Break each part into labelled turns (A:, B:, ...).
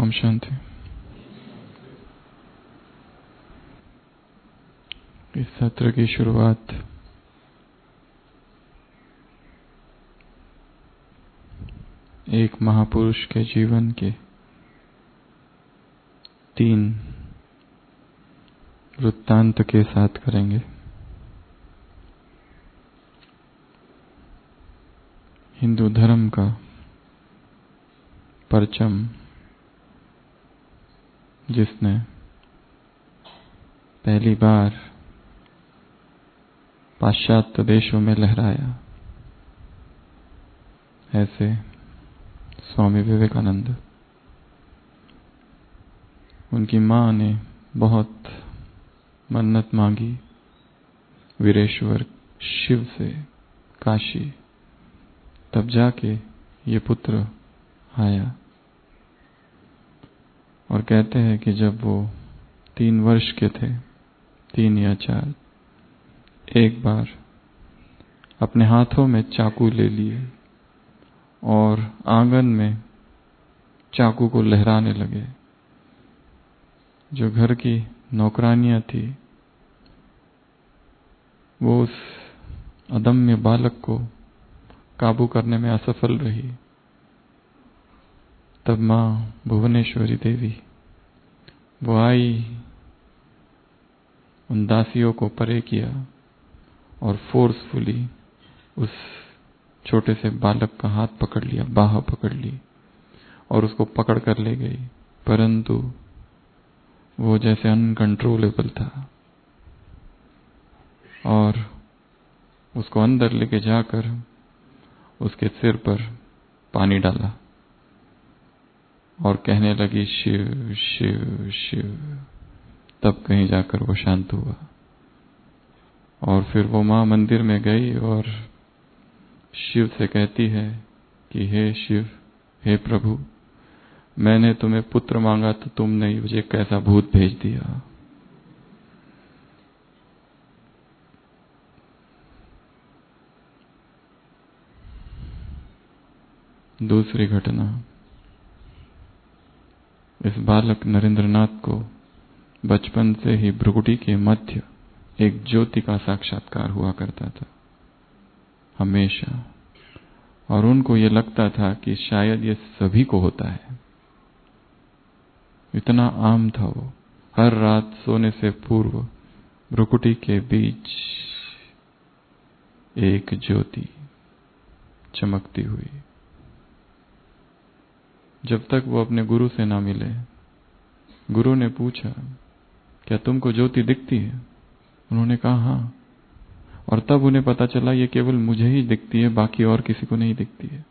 A: ओम शांति। इस सत्र की शुरुआत एक महापुरुष के जीवन के 3 वृत्तांत के साथ करेंगे। हिंदू धर्म का परचम जिसने पहली बार पाश्चात्य देशों में लहराया, ऐसे स्वामी विवेकानंद। उनकी मां ने बहुत मन्नत मांगी वीरेश्वर शिव से, काशी, तब जाके ये पुत्र आया। और कहते हैं कि जब वो 3 वर्ष के थे, 3 या 4, एक बार अपने हाथों में चाकू ले लिए और आंगन में चाकू को लहराने लगे। जो घर की नौकरानियां थी वो उस अदम्य बालक को काबू करने में असफल रही। तब मां भुवनेश्वरी देवी वो आई, उन दासियों को परे किया और फोर्सफुली उस छोटे से बालक का हाथ पकड़ लिया, बाह पकड़ ली और उसको पकड़ कर ले गई। परंतु वो जैसे अनकंट्रोलेबल था और उसको अंदर लेके जाकर उसके सिर पर पानी डाला और कहने लगी शिव शिव शिव। तब कहीं जाकर वो शांत हुआ। और फिर वो मां मंदिर में गई और शिव से कहती है कि हे शिव, हे प्रभु, मैंने तुम्हें पुत्र मांगा तो तुमने मुझे कैसा भूत भेज दिया। दूसरी घटना, इस बालक नरेंद्रनाथ को बचपन से ही भ्रुकुटी के मध्य एक ज्योति का साक्षात्कार हुआ करता था हमेशा। और उनको ये लगता था कि शायद ये सभी को होता है। इतना आम था वो। हर रात सोने से पूर्व भ्रुकुटी के बीच एक ज्योति चमकती हुई। जब तक वो अपने गुरु से ना मिले, गुरु ने पूछा, क्या तुमको ज्योति दिखती है? उन्होंने कहा हाँ। और तब उन्हें पता चला ये केवल मुझे ही दिखती है, बाकी और किसी को नहीं दिखती है।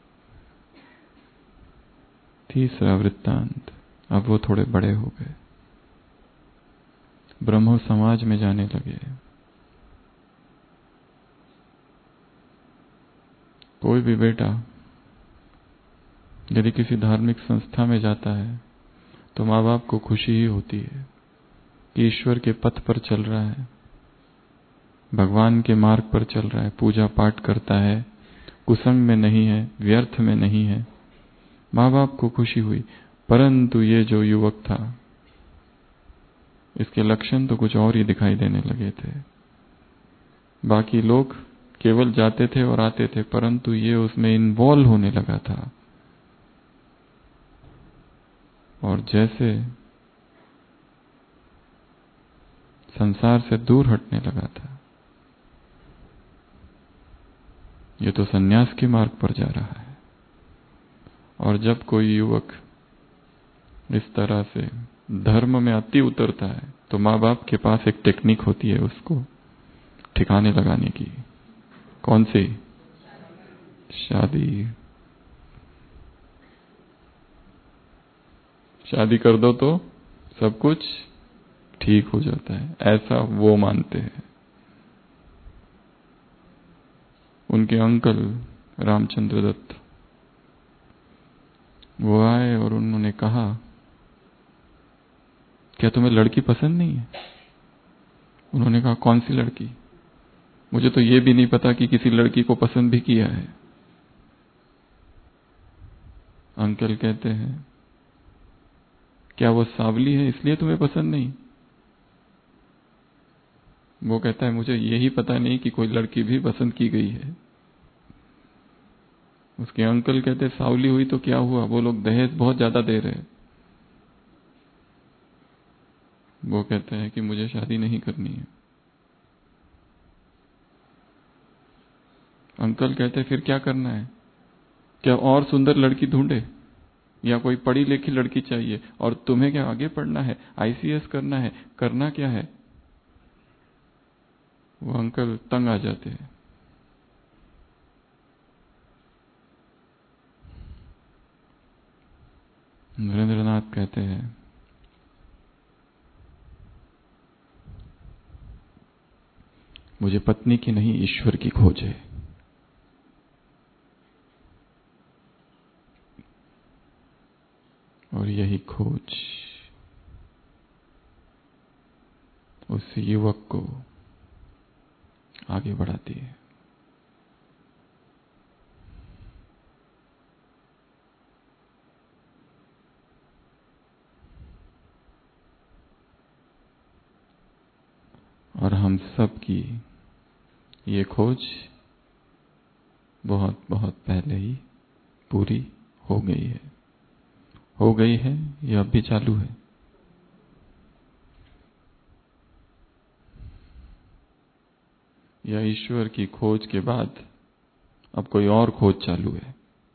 A: तीसरा वृत्तांत, अब वो थोड़े बड़े हो गए, ब्रह्मो समाज में जाने लगे। कोई भी बेटा यदि किसी धार्मिक संस्था में जाता है तो माँ बाप को खुशी ही होती है कि ईश्वर के पथ पर चल रहा है, भगवान के मार्ग पर चल रहा है, पूजा पाठ करता है, कुसंग में नहीं है, व्यर्थ में नहीं है। माँ बाप को खुशी हुई। परंतु ये जो युवक था, इसके लक्षण तो कुछ और ही दिखाई देने लगे थे। बाकी लोग केवल जाते थे और आते थे, परंतु ये उसमें इन्वॉल्व होने लगा था। और जैसे संसार से दूर हटने लगा था। ये तो सन्यास के मार्ग पर जा रहा है। और जब कोई युवक इस तरह से धर्म में अति उतरता है तो माँ बाप के पास एक टेक्निक होती है उसको ठिकाने लगाने की। कौन सी? शादी। शादी कर दो तो सब कुछ ठीक हो जाता है, ऐसा वो मानते हैं। उनके अंकल रामचंद्र दत्त वो आए और उन्होंने कहा, क्या तुम्हें लड़की पसंद नहीं है? उन्होंने कहा, कौन सी लड़की? मुझे तो ये भी नहीं पता कि किसी लड़की को पसंद भी किया है। अंकल कहते हैं, क्या वो सांवली है इसलिए तुम्हें पसंद नहीं? वो कहता है मुझे यही पता नहीं कि कोई लड़की भी पसंद की गई है। उसके अंकल कहते सांवली हुई तो क्या हुआ, वो लोग दहेज बहुत ज्यादा दे रहे हैं। वो कहते हैं कि मुझे शादी नहीं करनी है। अंकल कहते फिर क्या करना है? क्या और सुंदर लड़की ढूंढे या कोई पढ़ी लिखी लड़की चाहिए? और तुम्हें क्या आगे पढ़ना है, आईसीएस करना है, करना क्या है? वो अंकल तंग आ जाते हैं। नरेंद्रनाथ कहते हैं मुझे पत्नी की नहीं ईश्वर की खोज है। और यही खोज उस युवक को आगे बढ़ाती है। और हम सब की ये खोज बहुत बहुत पहले ही पूरी हो गई है। हो गई है या अब भी चालू है? या ईश्वर की खोज के बाद अब कोई और खोज चालू है?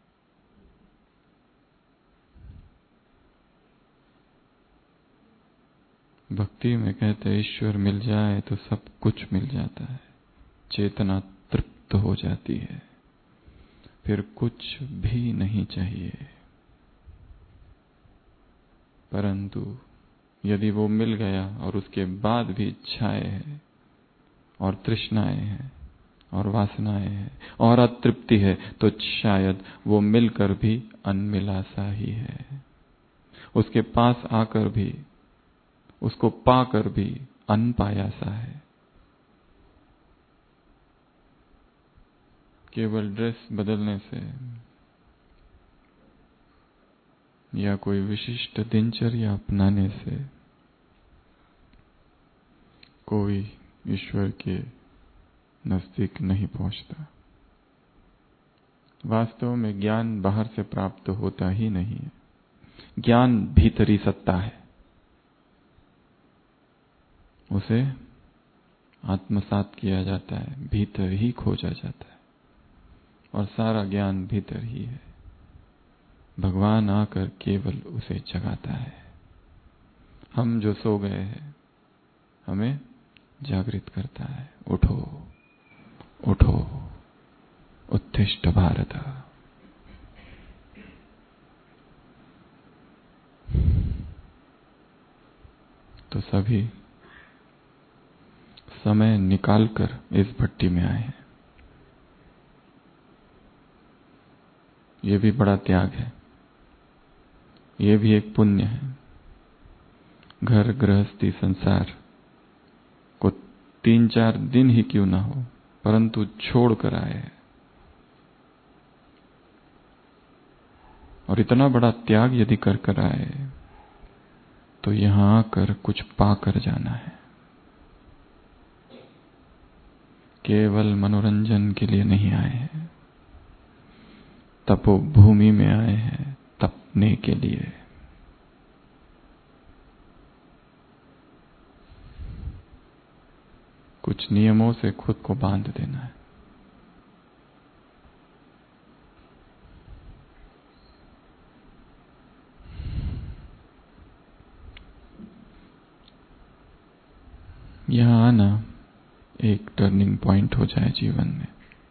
A: भक्ति में कहते ईश्वर मिल जाए तो सब कुछ मिल जाता है, चेतना तृप्त हो जाती है, फिर कुछ भी नहीं चाहिए। परंतु यदि वो मिल गया और उसके बाद भी इच्छाएं हैं और तृष्णाएं हैं और वासनाएं हैं और अतृप्ति है, तो शायद वो मिलकर भी अनमिला सा ही है। उसके पास आकर भी, उसको पाकर भी अनपाया सा है। केवल ड्रेस बदलने से या कोई विशिष्ट दिनचर्या अपनाने से कोई ईश्वर के नजदीक नहीं पहुंचता। वास्तव में ज्ञान बाहर से प्राप्त होता ही नहीं है। ज्ञान भीतरी सत्ता है, उसे आत्मसात किया जाता है, भीतर ही खोजा जाता है और सारा ज्ञान भीतर ही है। भगवान आकर केवल उसे जगाता है। हम जो सो गए हैं हमें जागृत करता है। उठो उठो उत्तिष्ठ भारत। तो सभी समय निकालकर इस भट्टी में आए हैं। ये भी बड़ा त्याग है, ये भी एक पुण्य है। घर गृहस्थी संसार को 3-4 दिन ही क्यों ना हो, परंतु छोड़ कर आए हैं। और इतना बड़ा त्याग यदि कर आए तो यहां आकर कुछ पाकर जाना है। केवल मनोरंजन के लिए नहीं आए हैं, तपोभूमि में आए हैं तपने के लिए। कुछ नियमों से खुद को बांध देना है। यहां आना एक टर्निंग पॉइंट हो जाए जीवन में।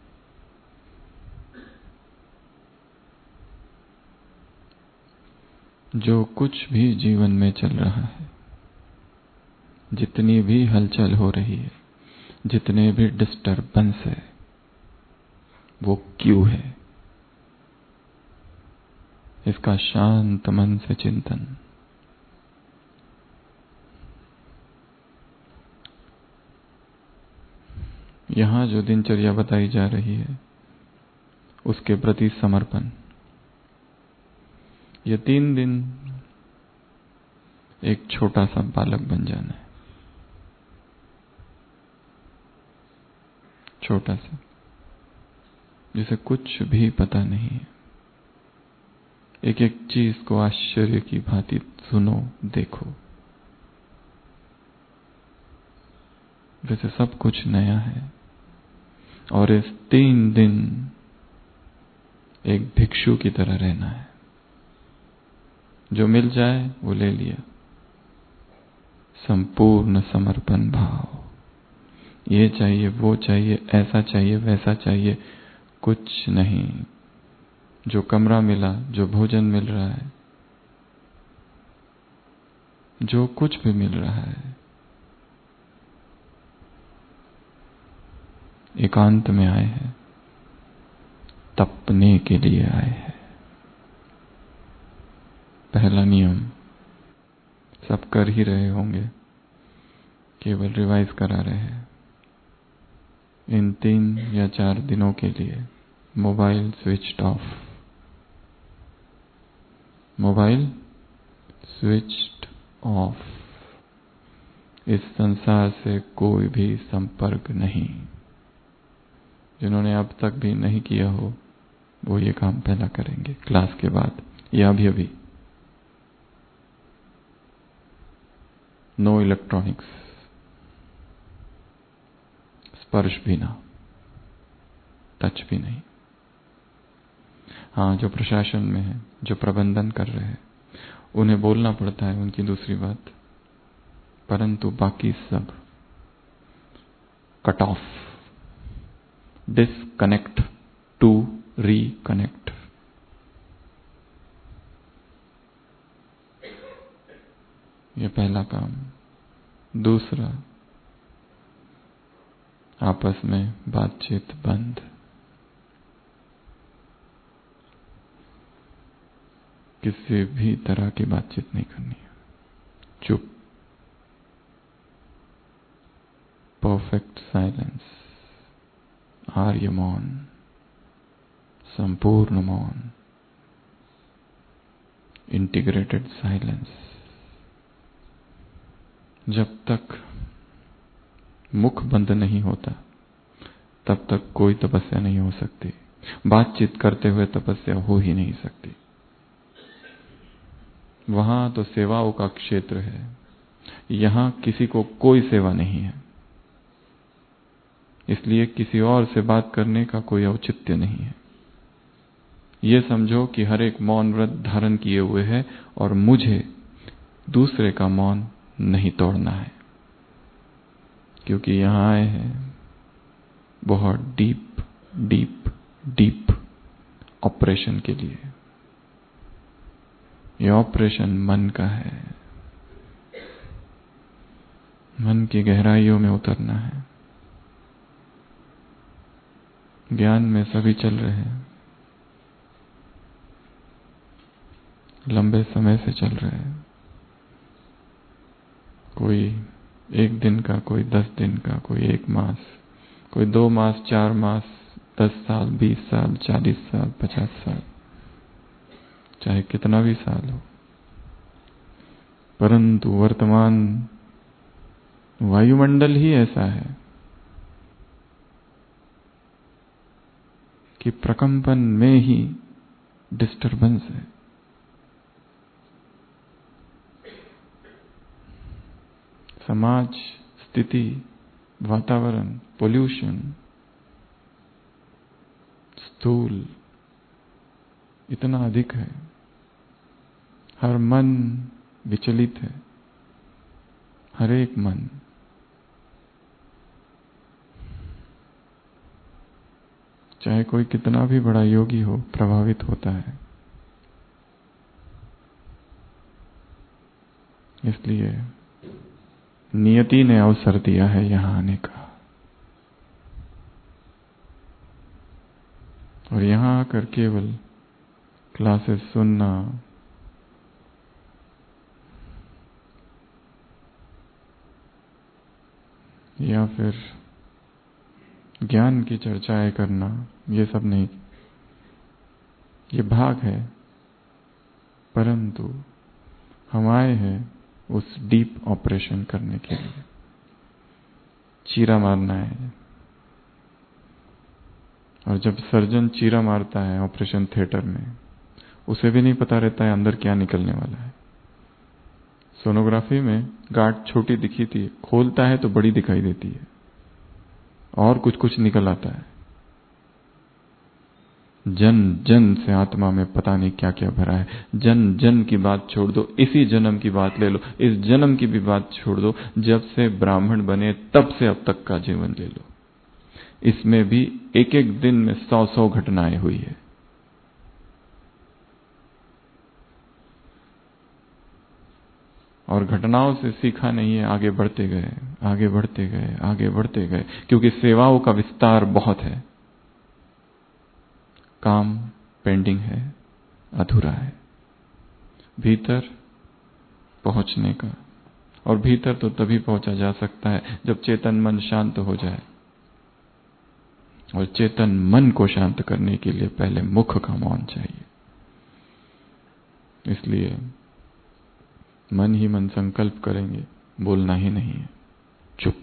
A: जो कुछ भी जीवन में चल रहा है, जितनी भी हलचल हो रही है, जितने भी डिस्टर्बेंस है, वो क्यों है? इसका शांत मन से चिंतन। यहां जो दिनचर्या बताई जा रही है उसके प्रति समर्पण। ये 3 दिन एक छोटा सा बालक बन जाना है, छोटा सा, जिसे कुछ भी पता नहीं है। एक एक चीज को आश्चर्य की भांति सुनो, देखो, जैसे सब कुछ नया है। और इस 3 दिन एक भिक्षु की तरह रहना है। जो मिल जाए वो ले लिया, संपूर्ण समर्पण भाव। ये चाहिए, वो चाहिए, ऐसा चाहिए, वैसा चाहिए, कुछ नहीं। जो कमरा मिला, जो भोजन मिल रहा है, जो कुछ भी मिल रहा है, एकांत में आए हैं, तपने के लिए आए हैं। पहला नियम सब कर ही रहे होंगे, केवल रिवाइज करा रहे हैं। इन 3 या 4 दिनों के लिए mobile switched off, mobile switched off. इस संसार से कोई भी संपर्क नहीं। जिन्होंने अब तक भी नहीं किया हो वो ये काम पहला करेंगे, क्लास के बाद या अभी। नो इलेक्ट्रॉनिक्स, स्पर्श भी ना, टच भी नहीं। हाँ, जो प्रशासन में है, जो प्रबंधन कर रहे हैं, उन्हें बोलना पड़ता है, उनकी दूसरी बात, परंतु बाकी सब cut off, disconnect to reconnect. ये पहला काम। दूसरा, आपस में बातचीत बंद। किसी भी तरह की बातचीत नहीं करनी है, चुप, परफेक्ट साइलेंस, आर्य मौन, संपूर्ण मौन, इंटीग्रेटेड साइलेंस। जब तक मुख बंद नहीं होता तब तक कोई तपस्या नहीं हो सकती। बातचीत करते हुए तपस्या हो ही नहीं सकती। वहां तो सेवाओं का क्षेत्र है, यहां किसी को कोई सेवा नहीं है, इसलिए किसी और से बात करने का कोई औचित्य नहीं है। ये समझो कि हर एक मौन व्रत धारण किए हुए है और मुझे दूसरे का मौन नहीं तोड़ना है, क्योंकि यहां आए हैं बहुत डीप डीप डीप ऑपरेशन के लिए। ये ऑपरेशन मन का है, मन की गहराइयों में उतरना है। ज्ञान में सभी चल रहे हैं, लंबे समय से चल रहे हैं। कोई 1 दिन का, कोई 10 दिन का, कोई 1 मास, कोई 2 मास, 4 मास, 10 साल, 20 साल, 40 साल, 50 साल, चाहे कितना भी साल हो। परंतु वर्तमान वायुमंडल ही ऐसा है कि प्रकंपन में ही डिस्टरबेंस है। समाज, स्थिति, वातावरण, पोल्यूशन, स्थूल इतना अधिक है। हर मन विचलित है, हर एक मन। चाहे कोई कितना भी बड़ा योगी हो, प्रभावित होता है। इसलिए नियति ने अवसर दिया है यहां आने का, और यहां आकर केवल क्लासेस सुनना, या फिर ज्ञान की चर्चाएं करना, ये सब नहीं, ये भाग है। परंतु हम आए हैं उस डीप ऑपरेशन करने के लिए। चीरा मारना है, और जब सर्जन चीरा मारता है ऑपरेशन थिएटर में, उसे भी नहीं पता रहता है अंदर क्या निकलने वाला है। सोनोग्राफी में गांठ छोटी दिखी थी, खोलता है तो बड़ी दिखाई देती है और कुछ कुछ निकल आता है। जन जन से आत्मा में पता नहीं क्या क्या भरा है। जन जन की बात छोड़ दो, इसी जन्म की बात ले लो, इस जन्म की भी बात छोड़ दो, जब से ब्राह्मण बने तब से अब तक का जीवन ले लो, इसमें भी एक एक दिन में 100-100 घटनाएं हुई है। और घटनाओं से सीखा नहीं है, आगे बढ़ते गए, आगे बढ़ते गए, आगे बढ़ते गए, क्योंकि सेवाओं का विस्तार बहुत है। काम पेंडिंग है, अधूरा है भीतर पहुंचने का। और भीतर तो तभी पहुंचा जा सकता है जब चेतन मन शांत हो जाए। और चेतन मन को शांत करने के लिए पहले मुख का मौन चाहिए। इसलिए मन ही मन संकल्प करेंगे, बोलना ही नहीं है, चुप।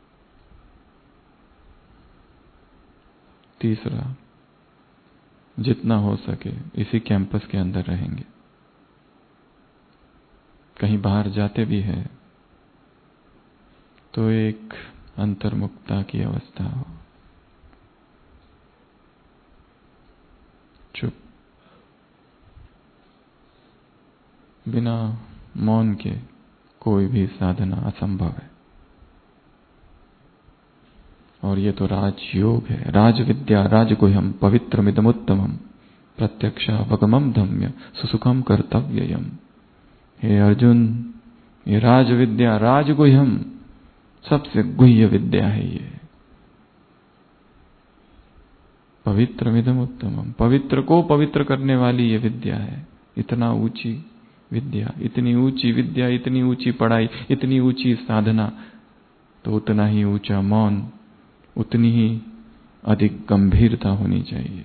A: तीसरा, जितना हो सके इसी कैंपस के अंदर रहेंगे। कहीं बाहर जाते भी है तो एक अंतर्मुक्ता की अवस्था हो, चुप। बिना मौन के कोई भी साधना असंभव है। और ये तो राजयोग है, राजविद्या, राजगुह्यम पवित्रमिदमुत्तमम् प्रत्यक्षावगमम् धम्य सुसुखम कर्तव्ययम्। हे अर्जुन, ये राजविद्या, राजगुह्यम, सबसे गुह्य विद्या है ये। पवित्रमिदमुत्तमम्, पवित्र को पवित्र करने वाली ये विद्या है। इतना ऊंची विद्या, इतनी ऊंची विद्या, इतनी ऊंची पढ़ाई, इतनी ऊंची साधना, तो उतना ही ऊंचा मौन, उतनी ही अधिक गंभीरता होनी चाहिए।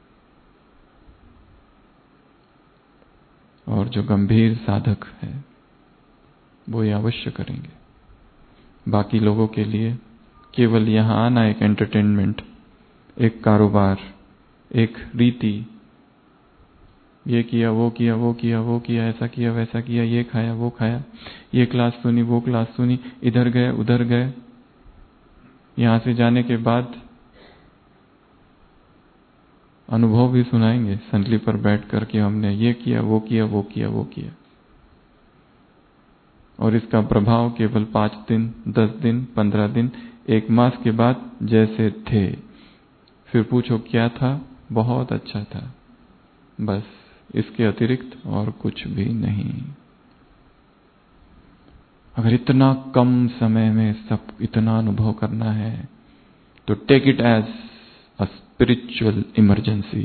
A: और जो गंभीर साधक है वो ये अवश्य करेंगे। बाकी लोगों के लिए केवल यहां आना एक एंटरटेनमेंट, एक कारोबार, एक रीति, ये किया, वो किया, वो किया, वो किया, ऐसा किया, वैसा किया, ये खाया, वो खाया, ये क्लास सुनी, वो क्लास सुनी, इधर गए, उधर गए। यहां से जाने के बाद अनुभव भी सुनाएंगे संतली पर बैठ कर कि हमने ये किया, वो किया, वो किया, वो किया। और इसका प्रभाव केवल 5 दिन, 10 दिन, 15 दिन, 1 मास के बाद जैसे थे। फिर पूछो क्या था? बहुत अच्छा था, बस इसके अतिरिक्त और कुछ भी नहीं। अगर इतना कम समय में सब इतना अनुभव करना है तो take it as a spiritual emergency.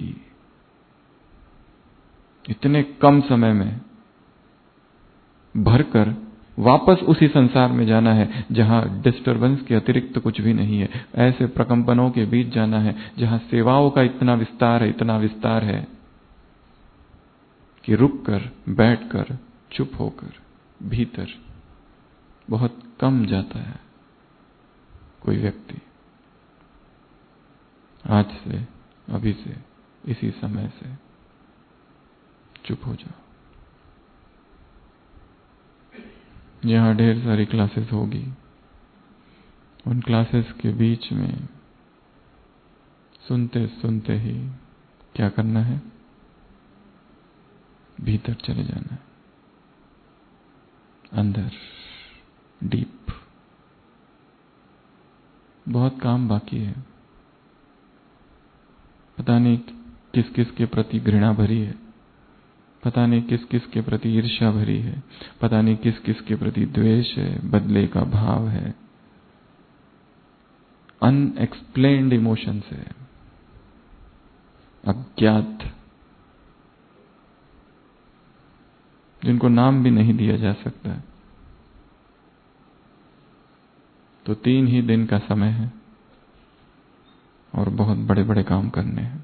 A: इतने कम समय में भरकर वापस उसी संसार में जाना है जहां डिस्टरबेंस के अतिरिक्त कुछ भी नहीं है। ऐसे प्रकंपनों के बीच जाना है जहां सेवाओं का इतना विस्तार है, इतना विस्तार है कि रुककर, बैठकर, चुप होकर भीतर बहुत कम जाता है कोई व्यक्ति। आज से, अभी से, इसी समय से चुप हो जाओ। यहां ढेर सारी क्लासेस होगी, उन क्लासेस के बीच में सुनते सुनते ही क्या करना है? भीतर चले जाना है, अंदर, डीप। बहुत काम बाकी है। पता नहीं किस किस के प्रति घृणा भरी है, पता नहीं किस किस के प्रति ईर्ष्या भरी है, पता नहीं किस किस के प्रति द्वेष है, बदले का भाव है, अनएक्सप्लेन्ड इमोशंस है, अज्ञात, जिनको नाम भी नहीं दिया जा सकता। तो 3 ही दिन का समय है और बहुत बड़े बड़े काम करने हैं।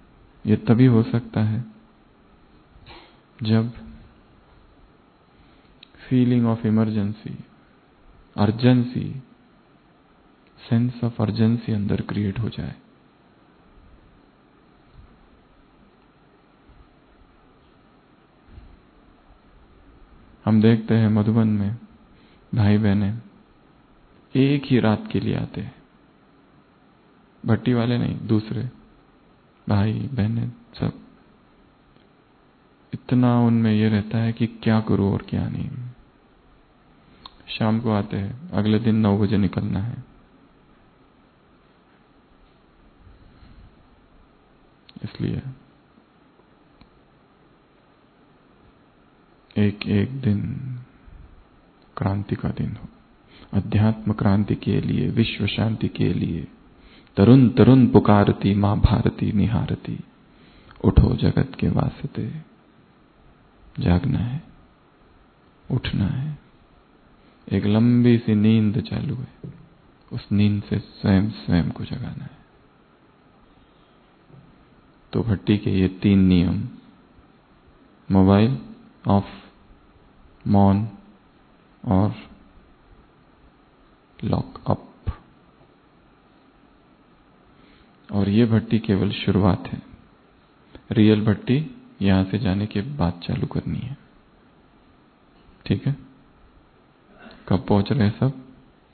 A: ये तभी हो सकता है जब feeling of emergency, urgency, sense of urgency अंदर क्रिएट हो जाए। हम देखते हैं मधुबन में भाई बहनें एक ही रात के लिए आते हैं, भट्टी वाले नहीं, दूसरे भाई बहनें सब। इतना उनमें ये रहता है कि क्या करूं और क्या नहीं। शाम को आते हैं, अगले दिन 9 बजे निकलना है। इसलिए एक एक दिन क्रांति का दिन हो, अध्यात्म क्रांति के लिए, विश्व शांति के लिए। तरुण तरुण पुकारती मां भारती निहारती, उठो जगत के वास्ते। जागना है, उठना है। एक लंबी सी नींद चालू है, उस नींद से स्वयं स्वयं को जगाना है। तो भट्टी के ये 3 नियम, मोबाइल ऑफ, मौन और लॉक अप। और ये भट्टी केवल शुरुआत है। रियल भट्टी यहां से जाने के बाद चालू करनी है। ठीक है? कब पहुंच रहे हैं सब?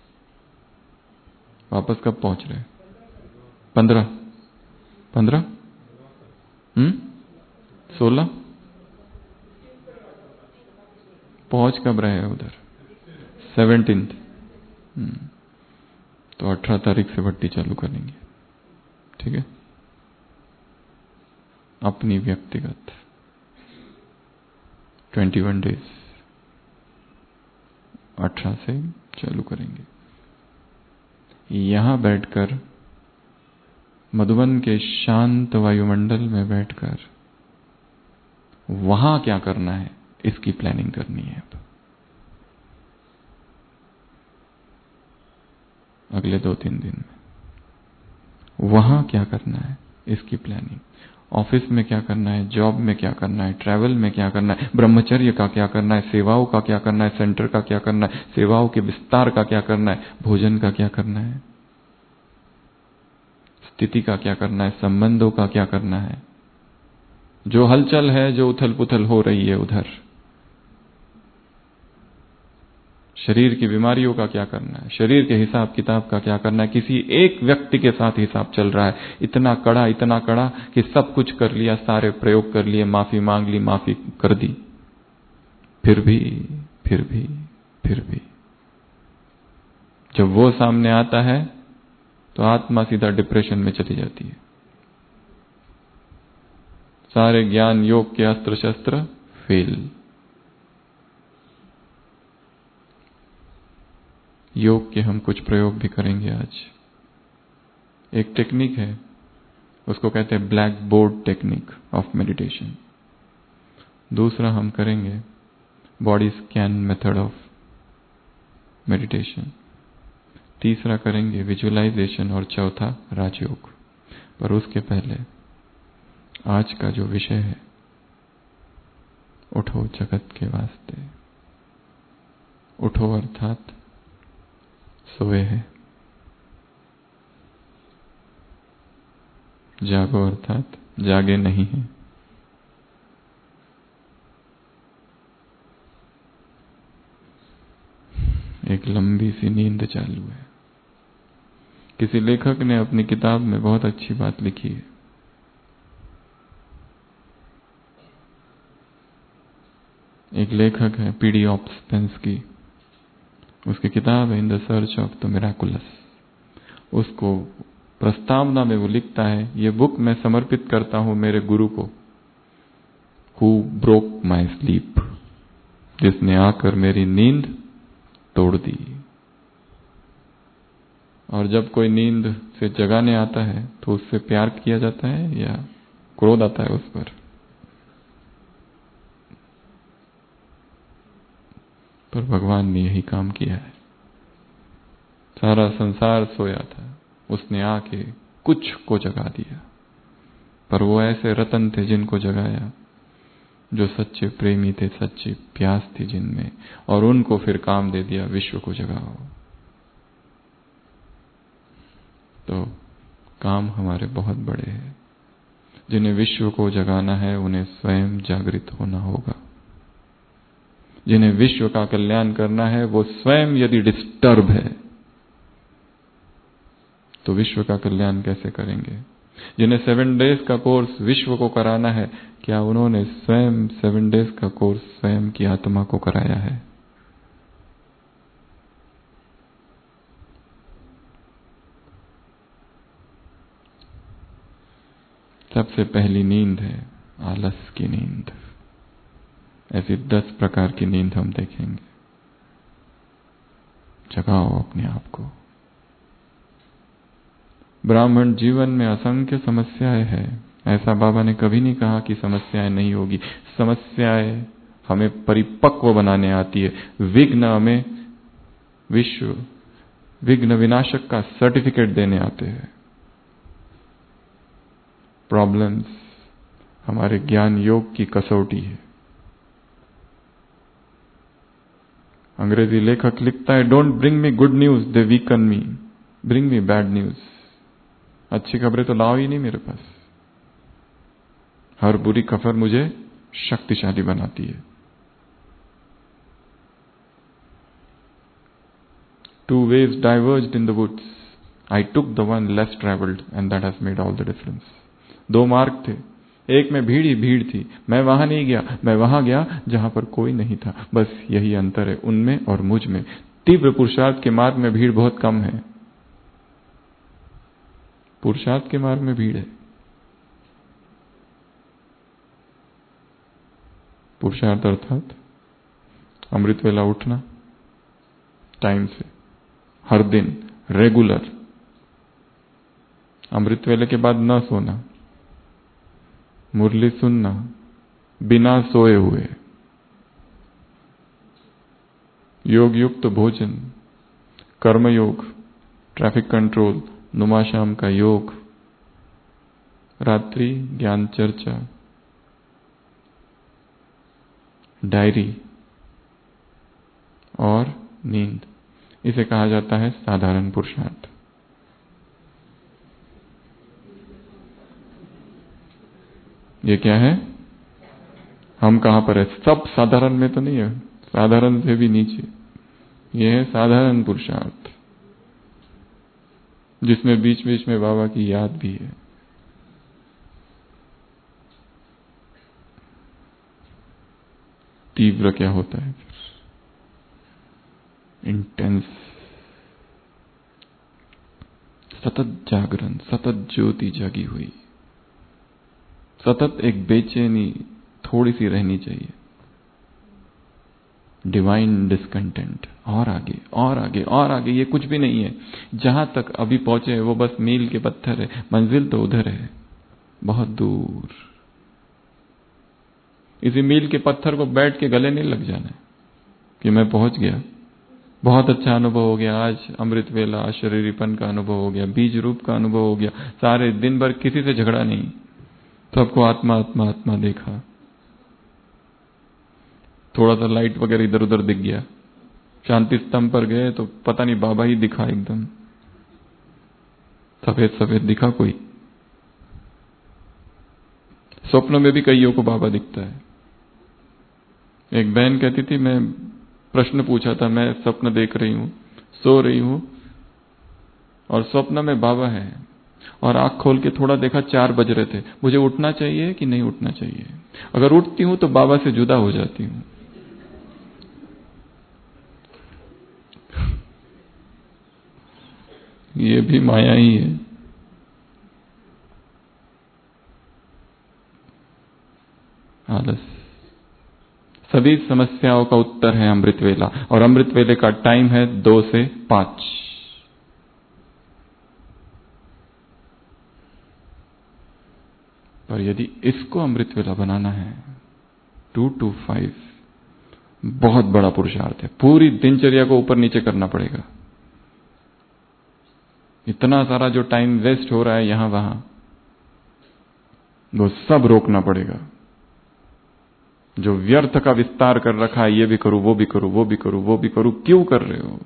A: वापस कब पहुंच रहे हैं? 15 16 पहुंच कब रहे हैं उधर? 17। तो 18 तारीख से भट्टी चालू करेंगे। ठीक है? अपनी व्यक्तिगत 21 डेज 18 से चालू करेंगे। यहां बैठकर, मधुबन के शांत वायुमंडल में बैठकर वहां क्या करना है, इसकी प्लानिंग करनी है। अब अगले 2-3 दिन में वहां क्या करना है, इसकी प्लानिंग। ऑफिस में क्या करना है, जॉब में क्या करना है, ट्रैवल में क्या करना है, ब्रह्मचर्य का क्या करना है, सेवाओं का क्या करना है, सेंटर का क्या करना है, सेवाओं के विस्तार का क्या करना है, भोजन का क्या करना है, स्थिति का क्या करना है, संबंधों का क्या करना है, जो हलचल है, जो उथल पुथल हो रही है उधर, शरीर की बीमारियों का क्या करना है, शरीर के हिसाब किताब का क्या करना है। किसी एक व्यक्ति के साथ हिसाब चल रहा है, इतना कड़ा कि सब कुछ कर लिया, सारे प्रयोग कर लिए, माफी मांग ली, माफी कर दी, फिर भी जब वो सामने आता है तो आत्मा सीधा डिप्रेशन में चली जाती है। सारे ज्ञान योग के अस्त्र शस्त्र फेल। योग के हम कुछ प्रयोग भी करेंगे आज। एक टेक्निक है, उसको कहते हैं black board technique of meditation. दूसरा हम करेंगे body scan method of meditation. तीसरा करेंगे विजुअलाइजेशन और चौथा राजयोग। पर उसके पहले आज का जो विषय है, उठो जगत के वास्ते। उठो अर्थात सोए हैं, जागो अर्थात जागे नहीं हैं। एक लंबी सी नींद चालू है। किसी लेखक ने अपनी किताब में बहुत अच्छी बात लिखी है। एक लेखक है पीडी ऑप्सपेंस्की, उसकी किताब है in the search of the miraculous. उसको प्रस्तावना में वो लिखता है, ये बुक मैं समर्पित करता हूं मेरे गुरु को, हु ब्रोक माई स्लीप, जिसने आकर मेरी नींद तोड़ दी। और जब कोई नींद से जगाने आता है तो उससे प्यार किया जाता है या क्रोध आता है उस पर? भगवान ने यही काम किया है। सारा संसार सोया था, उसने आके कुछ को जगा दिया। पर वो ऐसे रतन थे जिनको जगाया, जो सच्चे प्रेमी थे, सच्ची प्यास थी जिनमें, और उनको फिर काम दे दिया विश्व को जगाओ। तो काम हमारे बहुत बड़े हैं। जिन्हें विश्व को जगाना है उन्हें स्वयं जागृत होना होगा। जिन्हें विश्व का कल्याण करना है वो स्वयं यदि डिस्टर्ब है तो विश्व का कल्याण कैसे करेंगे? जिन्हें 7 डेज का कोर्स विश्व को कराना है, क्या उन्होंने स्वयं 7 डेज का कोर्स स्वयं की आत्मा को कराया है? सबसे पहली नींद है आलस की नींद। ऐसी 10 प्रकार की नींद हम देखेंगे। जगाओ अपने आप को। ब्राह्मण जीवन में असंख्य समस्याएं हैं। ऐसा बाबा ने कभी नहीं कहा कि समस्याएं नहीं होगी। समस्याएं हमें परिपक्व बनाने आती है। विघ्न हमें विघ्न विनाशक का सर्टिफिकेट देने आते हैं। प्रॉब्लम्स हमारे ज्ञान योग की कसौटी है। अंग्रेजी लेखक लिखता है, don't bring me good news, they weaken me, bring me bad news. अच्छी खबरें तो लाओ ही नहीं मेरे पास, हर बुरी खबर मुझे शक्तिशाली बनाती है। 2 ways diverged in the woods. I took the one less traveled and that has made all the difference. 2 मार्ग थे, एक में भीड़ ही भीड़ थी, मैं वहां नहीं गया, मैं वहां गया जहां पर कोई नहीं था। बस यही अंतर है उनमें और मुझ में। तीव्र पुरुषार्थ के मार्ग में भीड़ बहुत कम है, पुरुषार्थ के मार्ग में भीड़ है। पुरुषार्थ अर्थात अमृत वेला उठना टाइम से, हर दिन रेगुलर, अमृत वेले के बाद न सोना, मुरली सुनना बिना सोए हुए, योग युक्त भोजन, कर्म योग, ट्रैफिक कंट्रोल, नुमाशाम का योग, रात्रि ज्ञान चर्चा, डायरी और नींद। इसे कहा जाता है साधारण पुरुषार्थ। ये क्या है? हम कहां पर है? सब साधारण में तो नहीं है, साधारण से भी नीचे। ये है साधारण पुरुषार्थ, जिसमें बीच बीच में बाबा की याद भी है। तीव्र क्या होता है? इंटेंस, सतत जागरण, सतत ज्योति जगी हुई, सतत एक बेचैनी थोड़ी सी रहनी चाहिए। डिवाइन डिस्कंटेंट, और आगे और आगे और आगे। ये कुछ भी नहीं है, जहां तक अभी पहुंचे वो बस मील के पत्थर है, मंजिल तो उधर है बहुत दूर। इसी मील के पत्थर को बैठ के गले नहीं लग जाना कि मैं पहुंच गया, बहुत अच्छा अनुभव हो गया, आज अमृत वेला, शरीरीपन का अनुभव हो गया, बीज रूप का अनुभव हो गया, सारे दिन भर किसी से झगड़ा नहीं, सबको आत्मा आत्मा आत्मा देखा, थोड़ा सा लाइट वगैरह इधर उधर दिख गया, शांति स्तंभ पर गए तो पता नहीं बाबा ही दिखा, एकदम सफेद सफेद दिखा कोई। स्वप्न में भी कईयों को बाबा दिखता है। एक बहन कहती थी, मैं प्रश्न पूछा था, मैं स्वप्न देख रही हूं, सो रही हूं और स्वप्न में बाबा है, और आंख खोल के थोड़ा देखा 4 बज रहे थे, मुझे उठना चाहिए कि नहीं उठना चाहिए? अगर उठती हूं तो बाबा से जुदा हो जाती हूं। ये भी माया ही है। आलस सभी समस्याओं का उत्तर है अमृत वेला, और अमृत वेले का टाइम है 2 से 5। पर यदि इसको अमृत वेला बनाना है 2 to 5, बहुत बड़ा पुरुषार्थ है। पूरी दिनचर्या को ऊपर नीचे करना पड़ेगा। इतना सारा जो टाइम वेस्ट हो रहा है यहां वहां, वो सब रोकना पड़ेगा। जो व्यर्थ का विस्तार कर रखा है, ये भी करूं, वो भी करूं, वो भी करूं, वो भी करूं, क्यों कर रहे हो?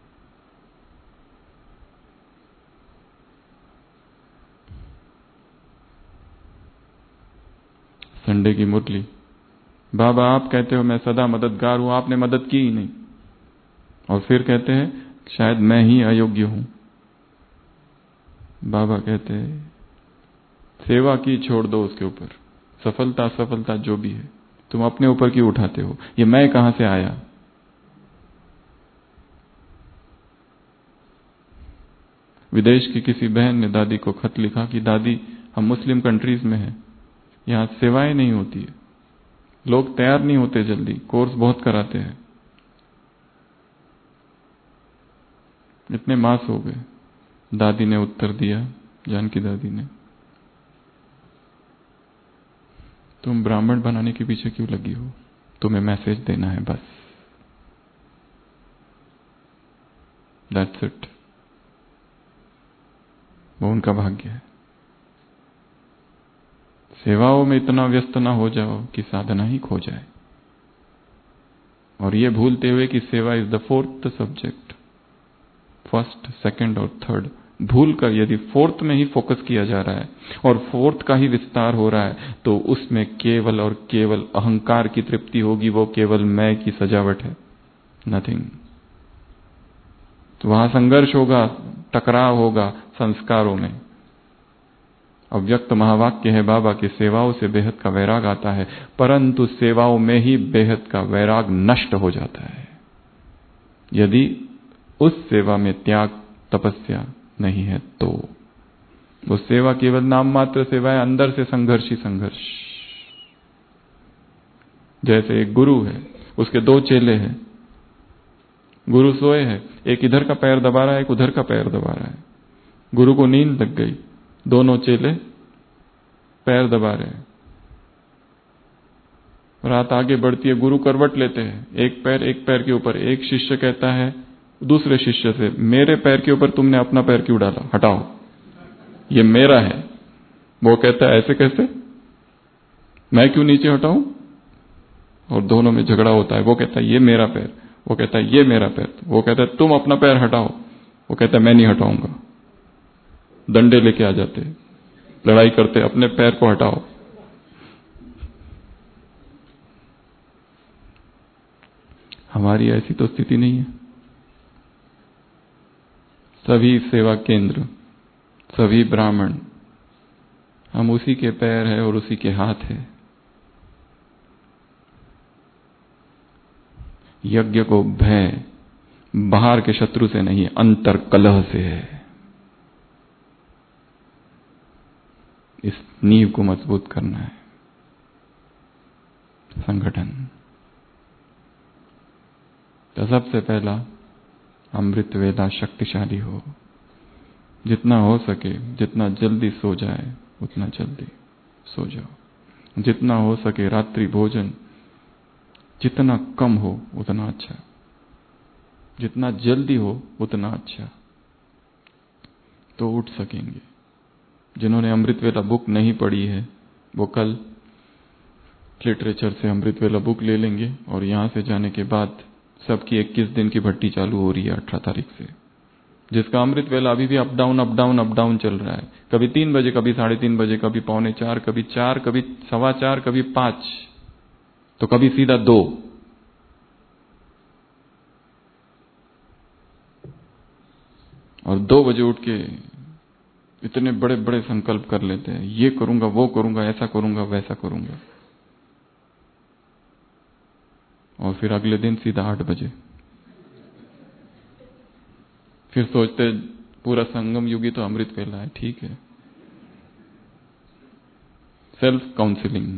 A: संडे की मुरली, बाबा आप कहते हो मैं सदा मददगार हूं, आपने मदद की ही नहीं, और फिर कहते हैं शायद मैं ही अयोग्य हूं। बाबा कहते हैं सेवा की छोड़ दो उसके ऊपर, सफलता असफलता जो भी है तुम अपने ऊपर क्यों उठाते हो? ये मैं कहां से आया? विदेश की किसी बहन ने दादी को खत लिखा कि दादी हम मुस्लिम कंट्रीज में हैं, यहां सेवाएं नहीं होती है, लोग तैयार नहीं होते जल्दी, कोर्स बहुत कराते हैं, इतने मास हो गए। दादी ने उत्तर दिया, जानकी दादी ने, तुम ब्राह्मण बनाने के पीछे क्यों लगी हो? तुम्हें मैसेज देना है बस, दैट्स इट। वो उनका भाग्य है। सेवाओं में इतना व्यस्त ना हो जाओ कि साधना ही खो जाए, और ये भूलते हुए कि सेवा is the fourth subject, first, second और थर्ड। भूल कर यदि फोर्थ में ही फोकस किया जा रहा है और फोर्थ का ही विस्तार हो रहा है, तो उसमें केवल और केवल अहंकार की तृप्ति होगी, वो केवल मैं की सजावट है, नथिंग। तो वहां संघर्ष होगा, टकराव होगा संस्कारों में। अव्यक्त महावाक्य है बाबा की, सेवाओं से बेहद का वैराग आता है, परंतु सेवाओं में ही बेहद का वैराग नष्ट हो जाता है यदि उस सेवा में त्याग तपस्या नहीं है तो। वो सेवा केवल नाम मात्र सेवा है, अंदर से संघर्ष ही संघर्ष। जैसे एक गुरु है, उसके दो चेले हैं, गुरु सोए हैं, एक इधर का पैर दबा रहा है, एक उधर का पैर दबा रहा है। गुरु को नींद लग गई, दोनों चेले पैर दबा रहे हैं। रात आगे बढ़ती है, गुरु करवट लेते हैं, एक पैर के ऊपर। एक शिष्य कहता है दूसरे शिष्य से, मेरे पैर के ऊपर तुमने अपना पैर क्यों डाला, हटाओ, ये मेरा है। वो कहता है ऐसे कैसे, मैं क्यों नीचे हटाऊं? और दोनों में झगड़ा होता है। वो कहता है ये मेरा पैर, वो कहता है ये मेरा पैर। वो कहता है तुम अपना पैर हटाओ, वो कहता है मैं नहीं हटाऊंगा। डंडे लेके आ जाते, लड़ाई करते, अपने पैर को हटाओ। हमारी ऐसी तो स्थिति नहीं है। सभी सेवा केंद्र, सभी ब्राह्मण, हम उसी के पैर है और उसी के हाथ है। यज्ञ को भय बाहर के शत्रु से नहीं, अंतर कलह से है। इस नींव को मजबूत करना है। संगठन तो सबसे पहला अमृत वेला शक्तिशाली हो, जितना हो सके, जितना जल्दी सो जाए उतना जल्दी सो जाओ, जितना हो सके रात्रि भोजन जितना कम हो उतना अच्छा, जितना जल्दी हो उतना अच्छा, तो उठ सकेंगे। जिन्होंने अमृत वेला बुक नहीं पढ़ी है वो कल लिटरेचर से अमृत वेला बुक ले लेंगे, और यहां से जाने के बाद सबकी 21 दिन की भट्टी चालू हो रही है 18 तारीख से, जिसका अमृत वेला अभी भी up down up down up down चल रहा है। कभी 3 बजे, कभी 3:30 बजे, कभी 3:45, कभी 4, कभी 4:15, कभी 5, तो कभी सीधा 2। और 2 बजे उठ के इतने बड़े बड़े संकल्प कर लेते हैं, ये करूंगा, वो करूंगा, ऐसा करूंगा, वैसा करूंगा, और फिर अगले दिन सीधा 8 बजे फिर सोचते पूरा संगम युगी तो अमृत वेला है। ठीक है, सेल्फ काउंसलिंग।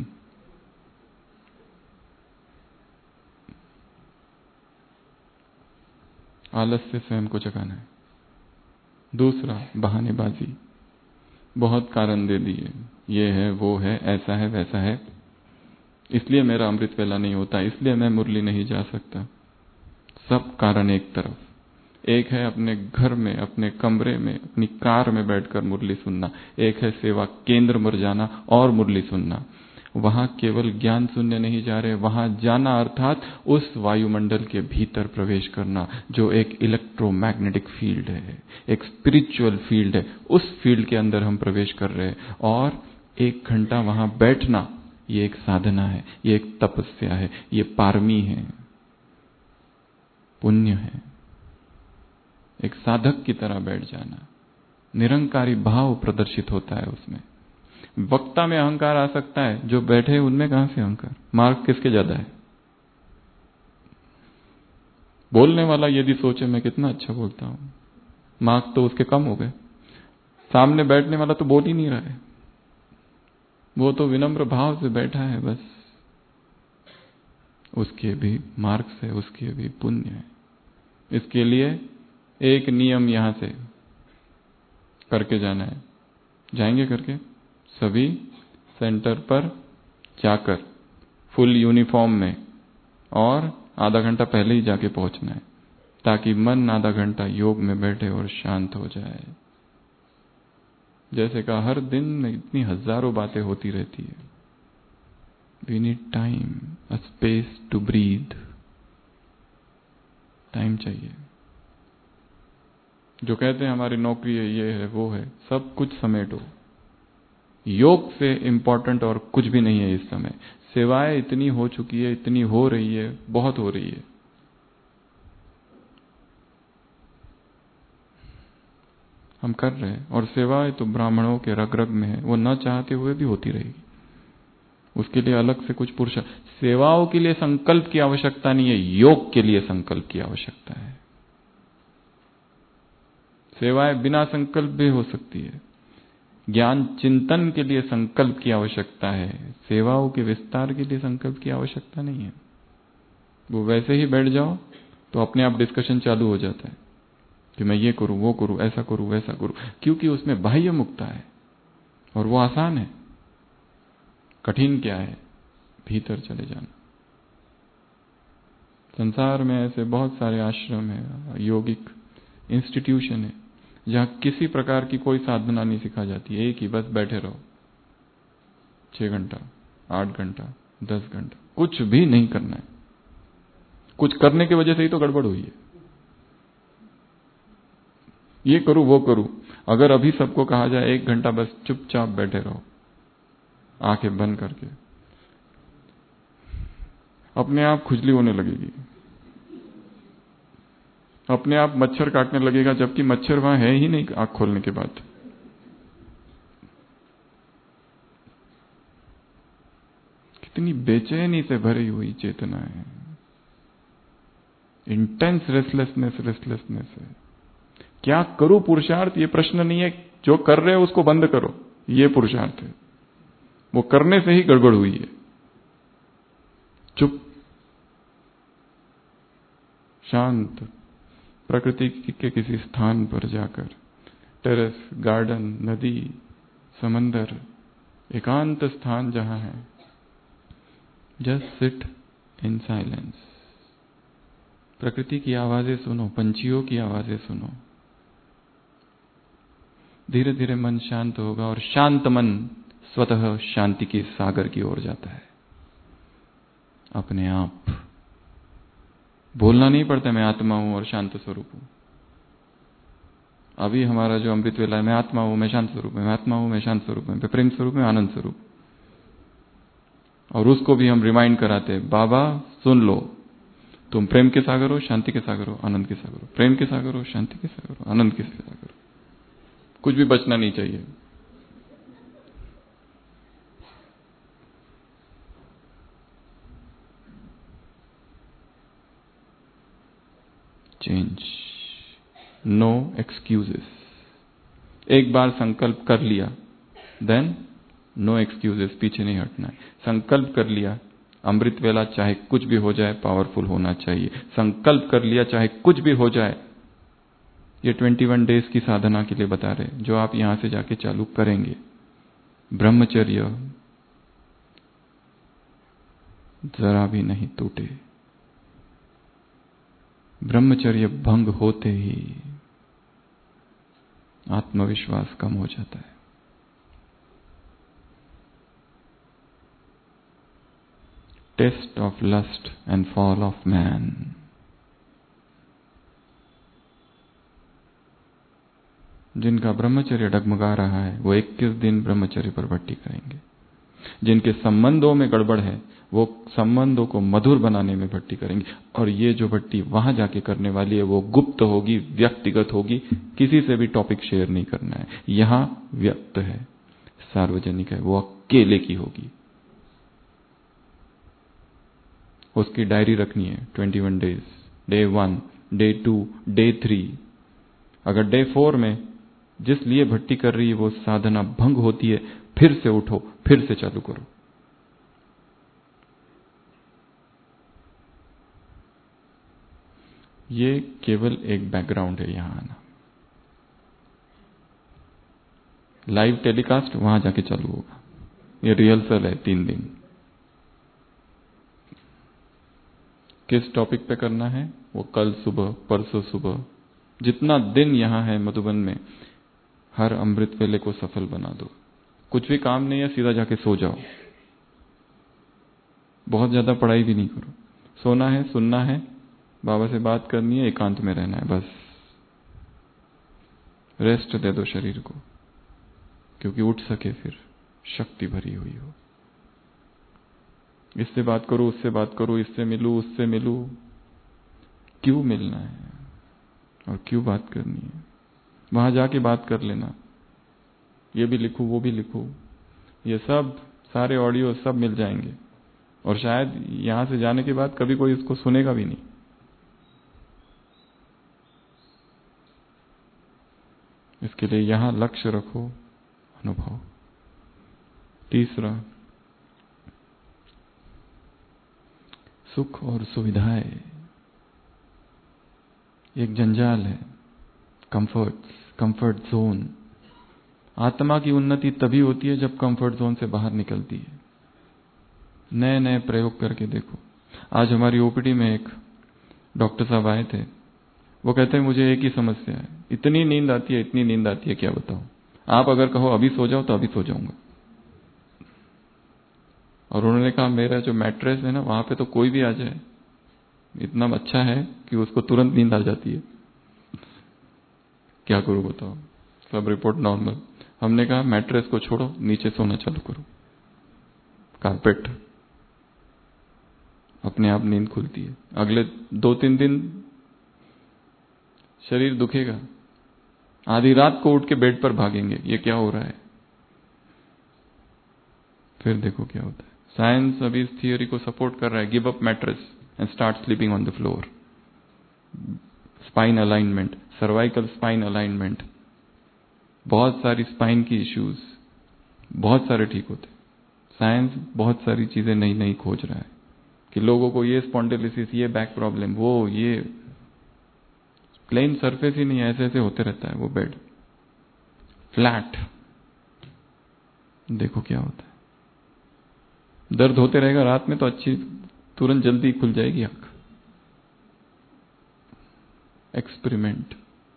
A: आलस से स्वयं को जगाना है। दूसरा, बहानेबाजी, बहुत कारण दे दिए, ये है, वो है, ऐसा है, वैसा है, इसलिए मेरा अमृत वेला नहीं होता, इसलिए मैं मुरली नहीं जा सकता। सब कारण एक तरफ। एक है अपने घर में, अपने कमरे में, अपनी कार में बैठकर मुरली सुनना, एक है सेवा केंद्र में जाना और मुरली सुनना। वहां केवल ज्ञान शून्य नहीं जा रहे, वहां जाना अर्थात उस वायुमंडल के भीतर प्रवेश करना जो एक इलेक्ट्रोमैग्नेटिक फील्ड है, एक स्पिरिचुअल फील्ड है। उस फील्ड के अंदर हम प्रवेश कर रहे हैं और 1 घंटा वहां बैठना, ये एक साधना है, ये एक तपस्या है, ये पारमी है, पुण्य है। एक साधक की तरह बैठ जाना, निरंकारी भाव प्रदर्शित होता है उसमें। वक्ता में अहंकार आ सकता है, जो बैठे उनमें कहां से अहंकार? मार्क किसके ज्यादा है? बोलने वाला यदि सोचे मैं कितना अच्छा बोलता हूं, मार्क तो उसके कम हो गए। सामने बैठने वाला तो बोल ही नहीं रहा है, वो तो विनम्र भाव से बैठा है बस। उसके भी मार्क्स है, उसके भी पुण्य है। इसके लिए एक नियम यहां से करके जाना है। जाएंगे करके सभी सेंटर पर जाकर फुल यूनिफॉर्म में, और आधा घंटा पहले ही जाके पहुंचना है, ताकि मन आधा घंटा योग में बैठे और शांत हो जाए। जैसे कहा, हर दिन इतनी हजारों बातें होती रहती है। We need time, a space to breathe. Time चाहिए। जो कहते हैं हमारी नौकरी है, ये है, वो है, सब कुछ समेटो। योग से इंपॉर्टेंट और कुछ भी नहीं है इस समय। सेवाएं इतनी हो चुकी है, इतनी हो रही है, बहुत हो रही है। हम कर रहे हैं, और सेवाएं तो ब्राह्मणों के रग रग में है, वो न चाहते हुए भी होती रहेगी। उसके लिए अलग से कुछ पुरुष, सेवाओं के लिए संकल्प की आवश्यकता नहीं है, योग के लिए संकल्प की आवश्यकता है। सेवाएं बिना संकल्प भी हो सकती है। ज्ञान चिंतन के लिए संकल्प की आवश्यकता है, सेवाओं के विस्तार के लिए संकल्प की आवश्यकता नहीं है। वो वैसे ही बैठ जाओ तो अपने आप डिस्कशन चालू हो जाता है कि मैं ये करूं, वो करूं, ऐसा करूं, वैसा करूं, क्योंकि उसमें बाह्य मुक्ता है और वो आसान है। कठिन क्या है? भीतर चले जाना। संसार में ऐसे बहुत सारे आश्रम है, यौगिक इंस्टीट्यूशन है, जहां किसी प्रकार की कोई साधना नहीं सिखा जाती। एक ही, बस बैठे रहो 6 घंटा, 8 घंटा, 10 घंटा, कुछ भी नहीं करना है। कुछ करने की वजह से ही तो गड़बड़ हुई है। ये करूं, वो करूं। अगर अभी सबको कहा जाए 1 घंटा बस चुपचाप बैठे रहो, आंखें बंद करके, अपने आप खुजली होने लगेगी, अपने आप मच्छर काटने लगेगा, जबकि मच्छर वहां है ही नहीं आंख खोलने के बाद। कितनी बेचैनी से भरी हुई चेतना है, इंटेंस रेस्टलेसनेस है। क्या करूं पुरुषार्थ, ये प्रश्न नहीं है। जो कर रहे हो उसको बंद करो, ये पुरुषार्थ है। वो करने से ही गड़बड़ हुई है। चुप, शांत, प्रकृति के किसी स्थान पर जाकर, टेरेस, गार्डन, नदी, समंदर, एकांत स्थान जहां है, जस्ट सिट इन साइलेंस। प्रकृति की आवाजें सुनो, पंछियों की आवाजें सुनो। धीरे धीरे मन शांत होगा, और शांत मन स्वतः शांति के सागर की ओर जाता है अपने आप। बोलना नहीं पड़ता मैं आत्मा हूं और शांत स्वरूप हूं। अभी हमारा जो अमृत वेला है, मैं आत्मा हूं, मैं शांत स्वरूप में, मैं आत्मा हूं, मैं शांत स्वरूप में, मैं प्रेम स्वरूप में, आनंद स्वरूप। और उसको भी हम रिमाइंड कराते, बाबा सुन लो, तुम प्रेम के सागर हो, शांति के सागर हो, आनंद के सागर हो। प्रेम के सागर हो, शांति के सागर हो, आनंद के सागर हो। कुछ भी बचना नहीं चाहिए। Change, no excuses. एक बार संकल्प कर लिया, देन नो एक्सक्यूजेस, पीछे नहीं हटना है। संकल्प कर लिया, अमृत वेला चाहे कुछ भी हो जाए पावरफुल होना चाहिए। संकल्प कर लिया चाहे कुछ भी हो जाए। ये 21 डेज की साधना के लिए बता रहे, जो आप यहां से जाके चालू करेंगे। ब्रह्मचर्य जरा भी नहीं टूटे। ब्रह्मचर्य भंग होते ही आत्मविश्वास कम हो जाता है। Taste of lust and fall of man. जिनका ब्रह्मचर्य डगमगा रहा है वो 21 दिन ब्रह्मचर्य पर भट्टी करेंगे। जिनके संबंधों में गड़बड़ है वो संबंधों को मधुर बनाने में भट्टी करेंगे। और ये जो भट्टी वहां जाके करने वाली है वो गुप्त होगी, व्यक्तिगत होगी, किसी से भी टॉपिक शेयर नहीं करना है। यहां व्यक्त है, सार्वजनिक है, वो अकेले की होगी। उसकी डायरी रखनी है 21 डेज, डे 1, डे 2, डे 3। अगर डे 4 में जिस लिए भट्टी कर रही है वो साधना भंग होती है, फिर से उठो, फिर से चालू करो। ये केवल एक बैकग्राउंड है यहां आना। लाइव टेलीकास्ट वहां जाके चालू होगा। ये रिहर्सल है 3 दिन। किस टॉपिक पे करना है वो कल सुबह, परसों सुबह, जितना दिन यहां है मधुबन में, हर अमृत वेले को सफल बना दो। कुछ भी काम नहीं है, सीधा जाके सो जाओ। बहुत ज्यादा पढ़ाई भी नहीं करो। सोना है, सुनना है, बाबा से बात करनी है, एकांत में रहना है, बस रेस्ट दे दो शरीर को, क्योंकि उठ सके फिर शक्ति भरी हुई हो। इससे बात करो, उससे बात करो, इससे मिलूं, उससे मिलूं। क्यों मिलना है और क्यों बात करनी है? वहां जाके बात कर लेना। ये भी लिखूं, वो भी लिखूं, ये सब सारे ऑडियो सब मिल जाएंगे। और शायद यहां से जाने के बाद कभी कोई इसको सुनेगा भी नहीं। इसके लिए यहां लक्ष्य रखो, अनुभव। तीसरा, सुख और सुविधाएं एक जंजाल है। Comfort zone. आत्मा की उन्नति तभी होती है जब कंफर्ट जोन से बाहर निकलती है। नए नए प्रयोग करके देखो। आज हमारी ओपीडी में एक डॉक्टर साहब आए थे। वो कहते हैं मुझे एक ही समस्या है, इतनी नींद आती है, इतनी नींद आती है, क्या बताऊं। आप अगर कहो अभी सो जाओ तो अभी सो जाऊंगा। और उन्होंने कहा मेरा जो मैट्रेस है ना, वहां पे तो कोई भी आ जाए, इतना अच्छा है कि उसको तुरंत नींद आ जाती है। क्या करूं बताओ, सब रिपोर्ट नॉर्मल। हमने कहा मैट्रेस को छोड़ो, नीचे सोना चालू करो, कारपेट, अपने आप नींद खुलती है। अगले 2-3 दिन शरीर दुखेगा, आधी रात को उठ के बेड पर भागेंगे, ये क्या हो रहा है। फिर देखो क्या होता है। साइंस अभी इस थियोरी को सपोर्ट कर रहा है, give up mattress and start sleeping on the floor. Spine alignment, cervical spine alignment, बहुत सारी स्पाइन की इश्यूज बहुत सारे ठीक होते। साइंस बहुत सारी चीजें नई नई खोज रहा है कि लोगों को ये स्पॉन्डिलोसिस, ये बैक प्रॉब्लम, वो ये प्लेन सरफेस ही नहीं, ऐसे ऐसे होते रहता है वो बेड फ्लैट। देखो क्या होता है। दर्द होते रहेगा रात में तो अच्छी, तुरंत जल्दी खुल जाएगी आंख। एक्सपेरिमेंट।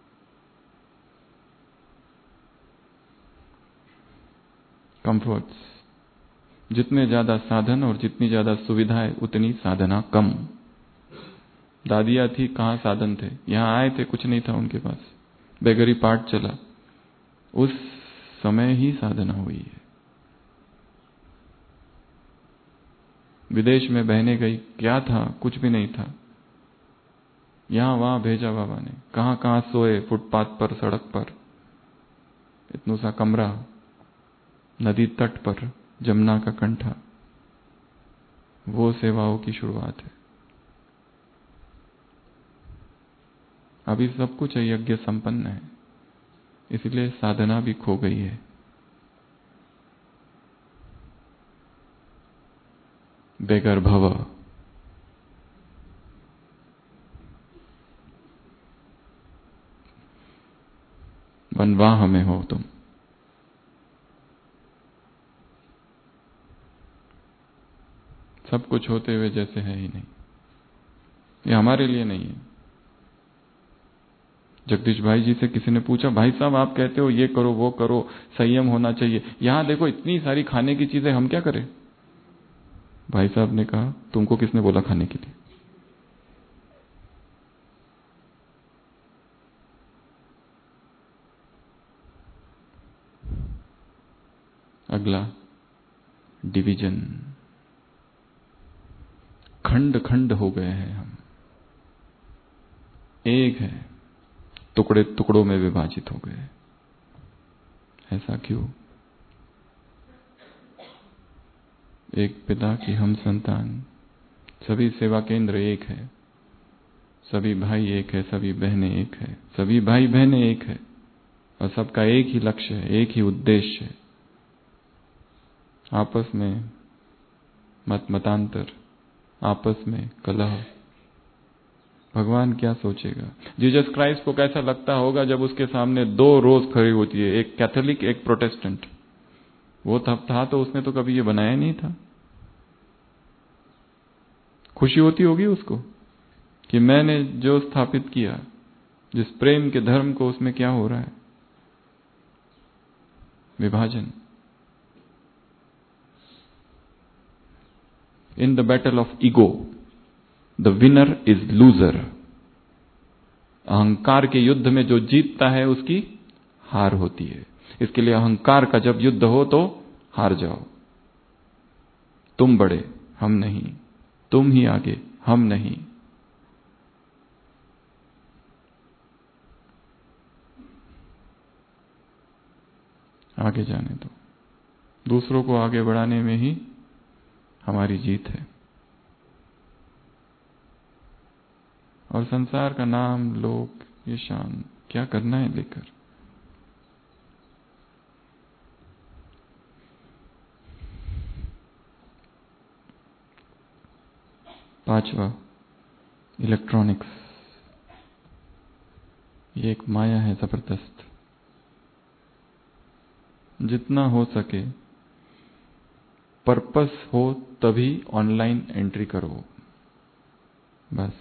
A: कंफर्ट्स। जितने ज्यादा साधन और जितनी ज्यादा सुविधाएं उतनी साधना कम। दादियां थी, कहां साधन थे, यहां आए थे, कुछ नहीं था उनके पास, बेगरी पाठ चला, उस समय ही साधना हुई है। विदेश में बहने गई, क्या था, कुछ भी नहीं था, यहां वहां भेजा बाबा ने। कहां कहां सोए, फुटपाथ पर, सड़क पर, इतना सा कमरा, नदी तट पर, जमुना का कंठा। वो सेवाओं की शुरुआत है। अभी सब कुछ यज्ञ संपन्न है, इसलिए साधना भी खो गई है। बेगर भव। वनवाह में हो तुम। सब कुछ होते हुए जैसे है ही नहीं। ये हमारे लिए नहीं है। जगदीश भाई जी से किसी ने पूछा, भाई साहब आप कहते हो ये करो वो करो, संयम होना चाहिए, यहां देखो इतनी सारी खाने की चीजें, हम क्या करें। भाई साहब ने कहा, तुमको किसने बोला खाने के लिए? अगला, डिवीजन। खंड खंड हो गए हैं हम, एक है, टुकड़े टुकड़ों में विभाजित हो गए। ऐसा क्यों? एक पिता की हम संतान, सभी सेवा केंद्र एक है, सभी भाई एक है, सभी बहनें एक है, सभी भाई बहनें एक है, और सबका एक ही लक्ष्य है, एक ही उद्देश्य है। आपस में मतांतर, आपस में कलह। भगवान क्या सोचेगा? जीसस क्राइस्ट को कैसा लगता होगा जब उसके सामने दो रोज खड़ी होती है, एक कैथोलिक एक प्रोटेस्टेंट। वो तब था तो उसने तो कभी ये बनाया नहीं था। खुशी होती होगी उसको कि मैंने जो स्थापित किया, जिस प्रेम के धर्म को, उसमें क्या हो रहा है? विभाजन। In the battle of ego the winner is loser. अहंकार के युद्ध में जो जीतता है उसकी हार होती है। इसके लिए अहंकार का जब युद्ध हो तो हार जाओ। तुम बड़े, हम नहीं, तुम ही आगे, हम नहीं। आगे जाने दो, दूसरों को आगे बढ़ाने में ही हमारी जीत है। और संसार का नाम, लोक, ये शान क्या करना है लेकर? पांचवा, इलेक्ट्रॉनिक्स। ये एक माया है जबरदस्त। जितना हो सके पर्पस हो तभी ऑनलाइन एंट्री करो, बस।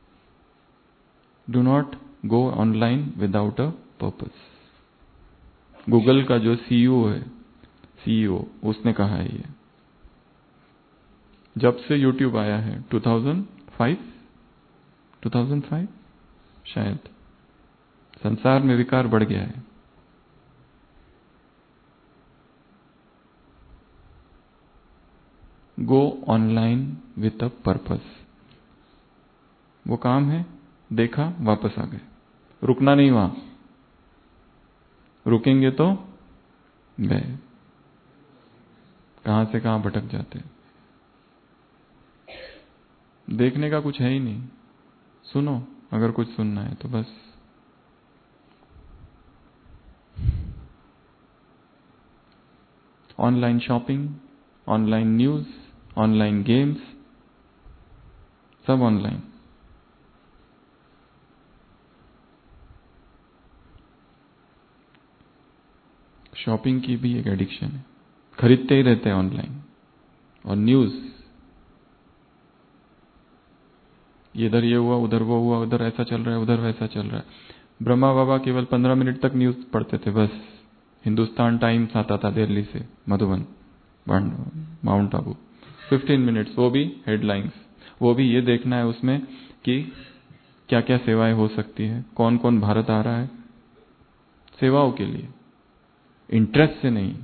A: Do not go online without a purpose. Google का जो सीईओ उसने कहा है, ये जब से यूट्यूब आया है 2005 शायद, संसार में विकार बढ़ गया है। Go online with a purpose. वो काम है, देखा, वापस आ गए। रुकना नहीं वहां, रुकेंगे तो गए, कहां से कहां भटक जाते। देखने का कुछ है ही नहीं। सुनो, अगर कुछ सुनना है तो बस। Online shopping, online news, online games, सब ऑनलाइन। शॉपिंग की भी एक एडिक्शन है, खरीदते ही रहते हैं ऑनलाइन। और न्यूज, इधर ये हुआ, उधर वो हुआ, उधर ऐसा चल रहा है, उधर वैसा चल रहा है। ब्रह्मा बाबा केवल 15 मिनट तक न्यूज पढ़ते थे बस। हिंदुस्तान टाइम्स आता था दिल्ली से, मधुबन, माउंट आबू, 15 मिनट्स, वो भी हेडलाइंस। वो भी ये देखना है उसमें कि क्या क्या सेवाएं हो सकती है, कौन कौन भारत आ रहा है, सेवाओं के लिए, इंटरेस्ट से नहीं।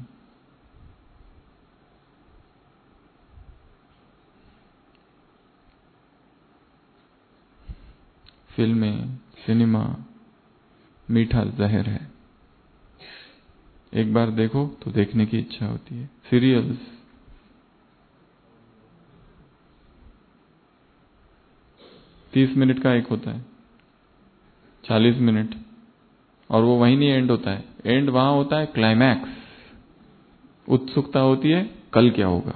A: फिल्में, सिनेमा मीठा जहर है। एक बार देखो तो देखने की इच्छा होती है। सीरियल्स, तीस मिनट का एक होता है, 40 मिनट, और वो वहीं नहीं एंड होता है। एंड वहां होता है क्लाइमैक्स। उत्सुकता होती है कल क्या होगा,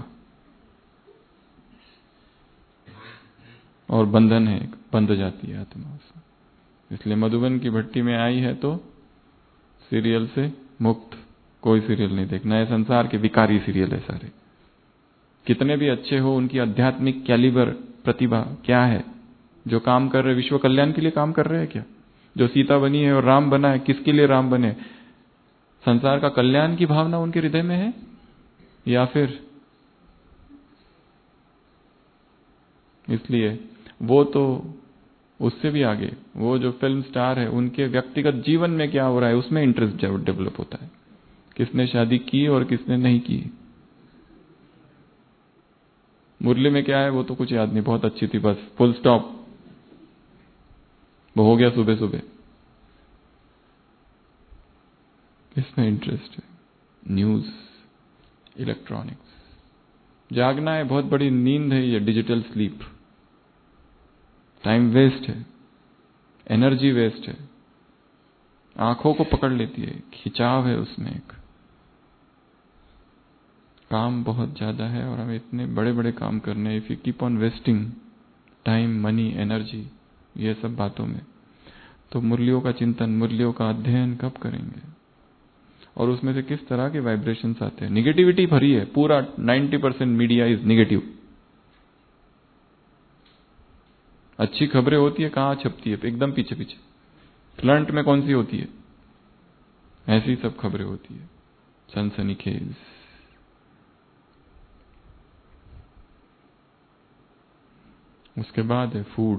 A: और बंधन है, बंध जाती है आत्मा उसमें। इसलिए मधुबन की भट्टी में आई है तो सीरियल से मुक्त कोई सीरियल नहीं देखना है। संसार के विकारी सीरियल है सारे, कितने भी अच्छे हो, उनकी आध्यात्मिक कैलिबर, प्रतिभा क्या है? जो काम कर रहे, विश्व कल्याण के लिए काम कर रहे हैं क्या? जो सीता बनी है और राम बना है, किसके लिए राम बने? संसार का कल्याण की भावना उनके हृदय में है, या फिर इसलिए वो तो उससे भी आगे, वो जो फिल्म स्टार है उनके व्यक्तिगत जीवन में क्या हो रहा है उसमें इंटरेस्ट डेवलप होता है। किसने शादी की और किसने नहीं की। मुरली में क्या है वो तो कुछ याद नहीं, बहुत अच्छी थी बस, फुल स्टॉप, वो हो गया सुबह सुबह। इसमें इंटरेस्ट है। न्यूज, इलेक्ट्रॉनिक्स, जागना है, बहुत बड़ी नींद है ये, डिजिटल स्लीप। टाइम वेस्ट है, एनर्जी वेस्ट है, आंखों को पकड़ लेती है, खिंचाव है उसमें एक। काम बहुत ज्यादा है और हमें इतने बड़े बड़े काम करने हैं। If you keep on wasting time, money, energy ये सब बातों में, तो मुरलियों का चिंतन, मुरलियों का अध्ययन कब करेंगे। और उसमें से किस तरह के वाइब्रेशंस आते हैं। निगेटिविटी भरी है, पूरा 90% मीडिया इज निगेटिव। अच्छी खबरें होती है कहां छपती है, एकदम पीछे पीछे, फ्रंट में कौन सी होती है, ऐसी सब खबरें होती है, सनसनीखेज। उसके बाद है फूड।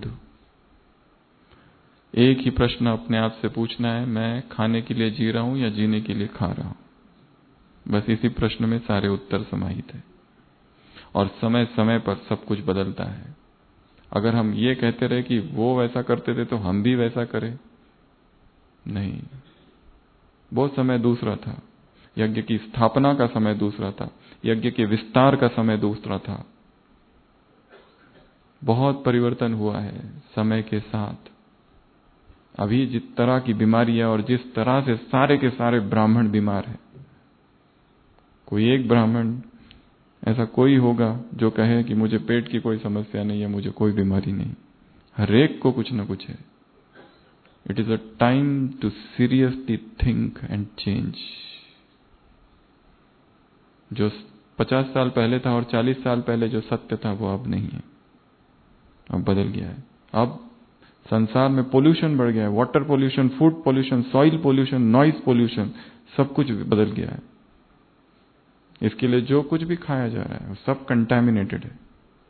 A: एक ही प्रश्न अपने आप से पूछना है, मैं खाने के लिए जी रहा हूं या जीने के लिए खा रहा हूं। बस इसी प्रश्न में सारे उत्तर समाहित है। और समय समय पर सब कुछ बदलता है। अगर हम ये कहते रहे कि वो वैसा करते थे तो हम भी वैसा करें, नहीं। वो समय दूसरा था, यज्ञ की स्थापना का समय दूसरा था, यज्ञ के विस्तार का समय दूसरा था। बहुत परिवर्तन हुआ है समय के साथ। अभी जिस तरह की बीमारी है और जिस तरह से सारे के सारे ब्राह्मण बीमार हैं, कोई एक ब्राह्मण ऐसा कोई होगा जो कहे कि मुझे पेट की कोई समस्या नहीं है, मुझे कोई बीमारी नहीं। हर एक को कुछ न कुछ है। It is a time to seriously think and change. जो 50 साल पहले था और 40 साल पहले जो सत्य था वो अब नहीं है, अब बदल गया है। अब संसार में पोल्यूशन बढ़ गया है, water pollution, food pollution, soil pollution, noise pollution, सब कुछ बदल गया है। इसके लिए जो कुछ भी खाया जा रहा है वो सब कंटैमिनेटेड है।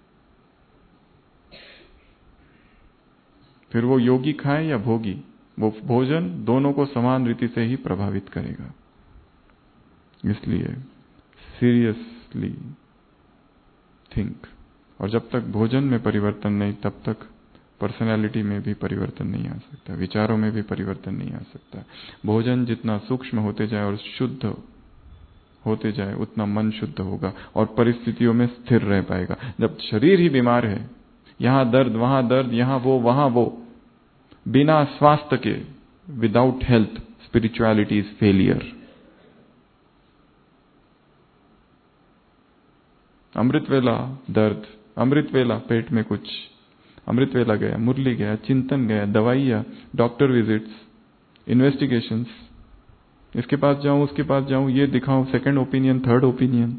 A: फिर वो योगी खाए या भोगी, वो भोजन दोनों को समान रीति से ही प्रभावित करेगा। इसलिए सीरियसली थिंक। और जब तक भोजन में परिवर्तन नहीं, तब तक पर्सनैलिटी में भी परिवर्तन नहीं आ सकता, विचारों में भी परिवर्तन नहीं आ सकता। भोजन जितना सूक्ष्म होते जाए और शुद्ध होते जाए उतना मन शुद्ध होगा और परिस्थितियों में स्थिर रह पाएगा। जब शरीर ही बीमार है, यहां दर्द वहां दर्द, यहां वो वहां वो, बिना स्वास्थ्य के, without health spirituality is failure. अमृत वेला दर्द, अमृत वेला पेट में कुछ, अमृत वेला गया, मुरली गया, चिंतन गया, दवाइयां, डॉक्टर विजिट्स, इन्वेस्टिगेशंस, इसके पास जाऊं उसके पास जाऊं, ये दिखाऊं, सेकंड ओपिनियन, थर्ड ओपिनियन।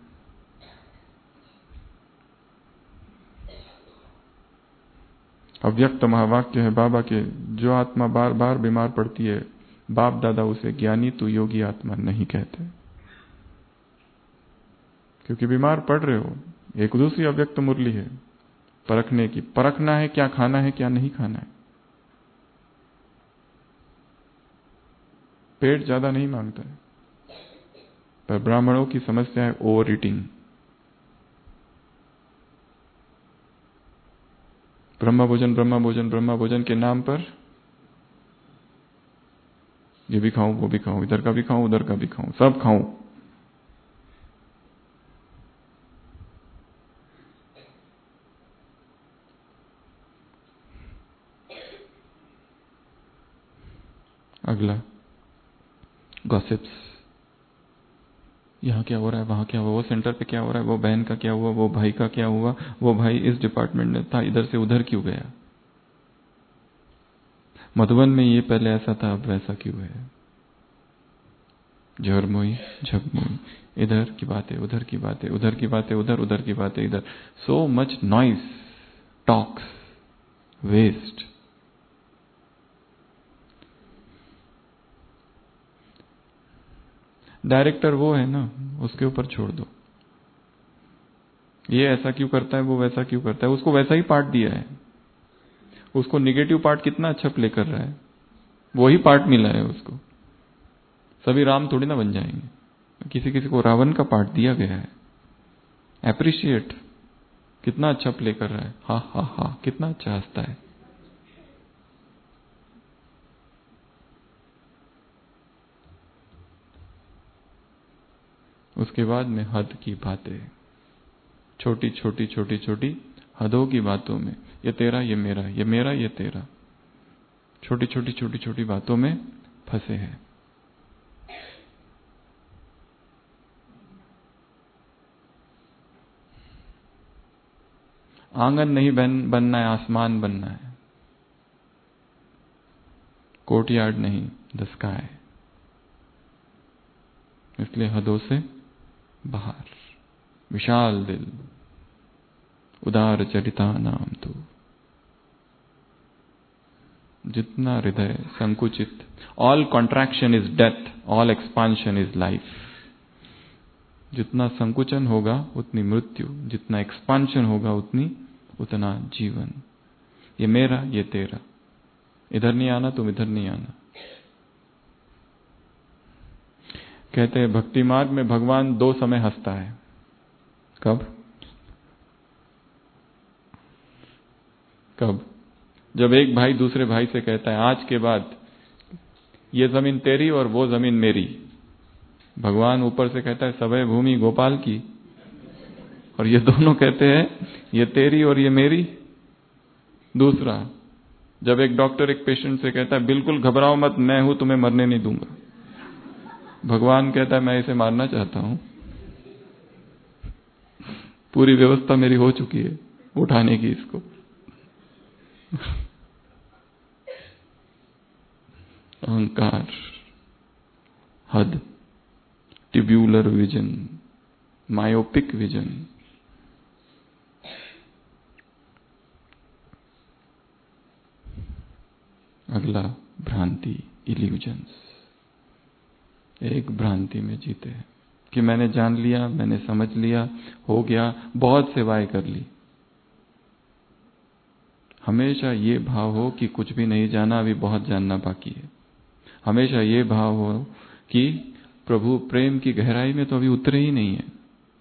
A: अव्यक्त महावाक्य है बाबा के, जो आत्मा बार बार बीमार पड़ती है, बाप दादा उसे ज्ञानी तू योगी आत्मा नहीं कहते, क्योंकि बीमार पड़ रहे हो। एक दूसरी अव्यक्त मुरली है परखने की, परखना है क्या खाना है क्या नहीं खाना है। पेट ज्यादा नहीं मांगता है, पर ब्राह्मणों की समस्या है ओवर ईटिंग। ब्रह्म भोजन ब्रह्म भोजन ब्रह्म भोजन के नाम पर ये भी खाऊं वो भी खाऊं, इधर का भी खाऊं उधर का भी खाऊं, सब खाऊं। अगला गॉसिप्स, यहाँ क्या हो रहा है, वहां क्या हुआ, वो सेंटर पे क्या हो रहा है, वो बहन का क्या हुआ, वो भाई का क्या हुआ, वो भाई इस डिपार्टमेंट में था इधर से उधर क्यों गया, मधुबन में ये पहले ऐसा था अब वैसा क्यों है। झरमोई झगमोई, इधर की बातें उधर की बातें, उधर की बातें उधर, उधर की बातें इधर। So much noise, talks, waste. Director वो है ना, उसके ऊपर छोड़ दो। ये ऐसा क्यों करता है, वो वैसा क्यों करता है, उसको वैसा ही पार्ट दिया है। उसको निगेटिव पार्ट कितना अच्छा प्ले कर रहा है, वही पार्ट मिला है उसको। सभी राम थोड़ी ना बन जाएंगे, किसी किसी को रावण का पार्ट दिया गया है। एप्रिशिएट, कितना अच्छा प्ले कर रहा है, हा हा हा, कितना अच्छा हंसता है। उसके बाद में हद की बातें, छोटी छोटी छोटी छोटी हदों की बातों में, ये तेरा ये मेरा, ये मेरा ये तेरा, छोटी छोटी छोटी छोटी बातों में फंसे हैं। आंगन नहीं बनना है, आसमान बनना है। कोर्टयार्ड नहीं, द स्काई। इसलिए हदों से बाहर, विशाल दिल, उदार चरिता नाम तू। जितना हृदय संकुचित, all contraction is death, all expansion is life. जितना संकुचन होगा उतनी मृत्यु, जितना एक्सपांशन होगा उतना जीवन। ये मेरा ये तेरा, इधर नहीं आना तुम इधर नहीं आना। कहते हैं भक्ति मार्ग में भगवान दो समय हंसता है। कब? कब? जब एक भाई दूसरे भाई से कहता है आज के बाद ये जमीन तेरी और वो जमीन मेरी। भगवान ऊपर से कहता है सबे भूमि गोपाल की, और ये दोनों कहते हैं ये तेरी और ये मेरी। दूसरा, जब एक डॉक्टर एक पेशेंट से कहता है बिल्कुल घबराओ मत, मैं हूं, तुम्हें मरने नहीं दूंगा। भगवान कहता है मैं इसे मारना चाहता हूं, पूरी व्यवस्था मेरी हो चुकी है उठाने की इसको। अहंकार, हद, ट्यूब्यूलर विजन, मायोपिक विजन। अगला भ्रांति, इल्यूजन्स। एक भ्रांति में जीते हैं कि मैंने जान लिया, मैंने समझ लिया, हो गया, बहुत सेवाएं कर ली। हमेशा ये भाव हो कि कुछ भी नहीं जाना, अभी बहुत जानना बाकी है। हमेशा ये भाव हो कि प्रभु प्रेम की गहराई में तो अभी उतरे ही नहीं है।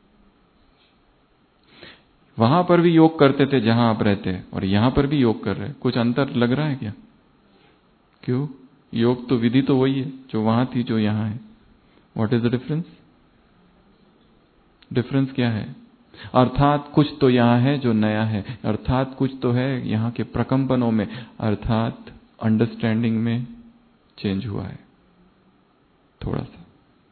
A: वहां पर भी योग करते थे जहां आप रहते हैं, और यहां पर भी योग कर रहे हैं। कुछ अंतर लग रहा है क्या? क्यों? योग तो विधि तो वही है जो वहां थी जो यहां है। What is the difference? Difference क्या है? अर्थात कुछ तो यहां है जो नया है, अर्थात कुछ तो है यहां के प्रकंपनों में, अर्थात अंडरस्टैंडिंग में चेंज हुआ है थोड़ा सा।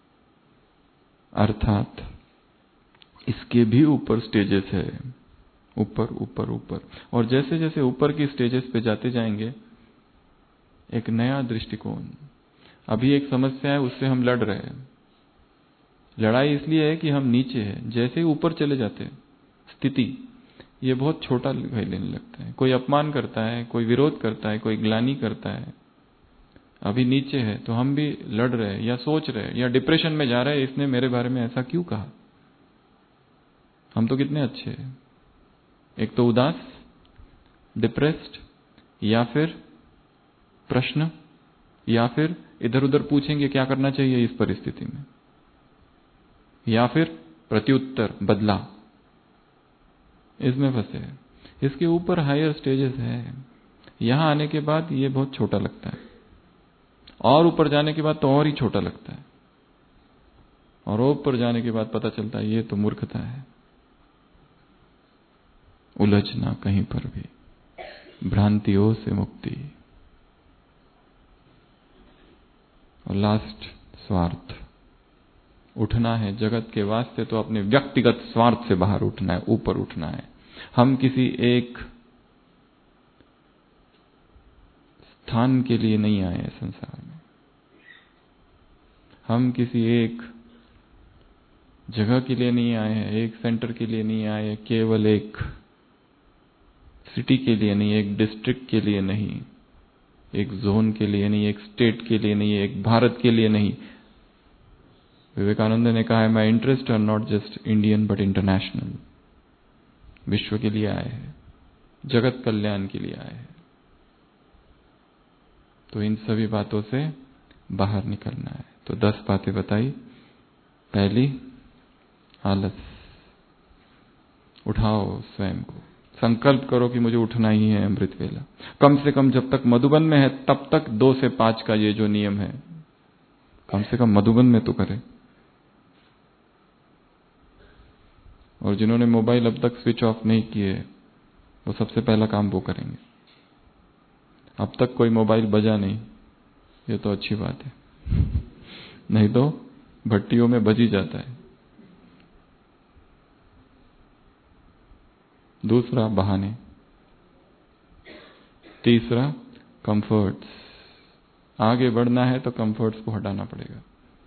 A: अर्थात इसके भी ऊपर स्टेजेस है, ऊपर ऊपर ऊपर। और जैसे जैसे ऊपर की स्टेजेस पे जाते जाएंगे, एक नया दृष्टिकोण। अभी एक समस्या है, उससे हम लड़ रहे हैं। लड़ाई इसलिए है कि हम नीचे हैं। जैसे ही ऊपर चले जाते हैं, स्थिति ये बहुत छोटा दिखाई देने लगता है। कोई अपमान करता है, कोई विरोध करता है, कोई ग्लानि करता है। अभी नीचे है तो हम भी लड़ रहे हैं, या सोच रहे हैं, या डिप्रेशन में जा रहे हैं, इसने मेरे बारे में ऐसा क्यों कहा। हम तो कितने अच्छे हैं। एक तो उदास, डिप्रेस्ड, या फिर प्रश्न, या फिर इधर उधर पूछेंगे क्या करना चाहिए इस परिस्थिति में, या फिर प्रत्युत्तर, बदला, इसमें फंसे हैं। इसके ऊपर हायर स्टेजेस है। यहां आने के बाद ये बहुत छोटा लगता है, और ऊपर जाने के बाद तो और ही छोटा लगता है, और ऊपर जाने के बाद पता चलता है ये तो मूर्खता है। उलझना कहीं पर भी, भ्रांतियों से मुक्ति। और लास्ट, स्वार्थ। उठना है जगत के वास्ते तो अपने व्यक्तिगत स्वार्थ से बाहर उठना है, ऊपर उठना है। हम किसी एक स्थान के लिए नहीं आए हैं संसार में, हम किसी एक जगह के लिए नहीं आए हैं, एक सेंटर के लिए नहीं आए हैं, केवल एक सिटी के लिए नहीं, एक डिस्ट्रिक्ट के लिए नहीं, एक जोन के लिए नहीं, एक स्टेट के लिए नहीं, एक भारत के लिए नहीं। विवेकानंद ने कहा है my interest are not just Indian but international. विश्व के लिए आए हैं, जगत कल्याण के लिए आए हैं। तो इन सभी बातों से बाहर निकलना है। तो 10 बातें बताई। पहली, आलस। उठाओ स्वयं को, संकल्प करो कि मुझे उठना ही है अमृत वेला। कम से कम जब तक मधुबन में है तब तक 2 से 5 का ये जो नियम है, कम से कम मधुबन में तो करें। और जिन्होंने मोबाइल अब तक स्विच ऑफ नहीं किए, वो सबसे पहला काम वो करेंगे। अब तक कोई मोबाइल बजा नहीं, ये तो अच्छी बात है, नहीं तो भट्टियों में बज ही जाता है। दूसरा, बहाने। तीसरा, कंफर्ट्स। आगे बढ़ना है तो कंफर्ट्स को हटाना पड़ेगा।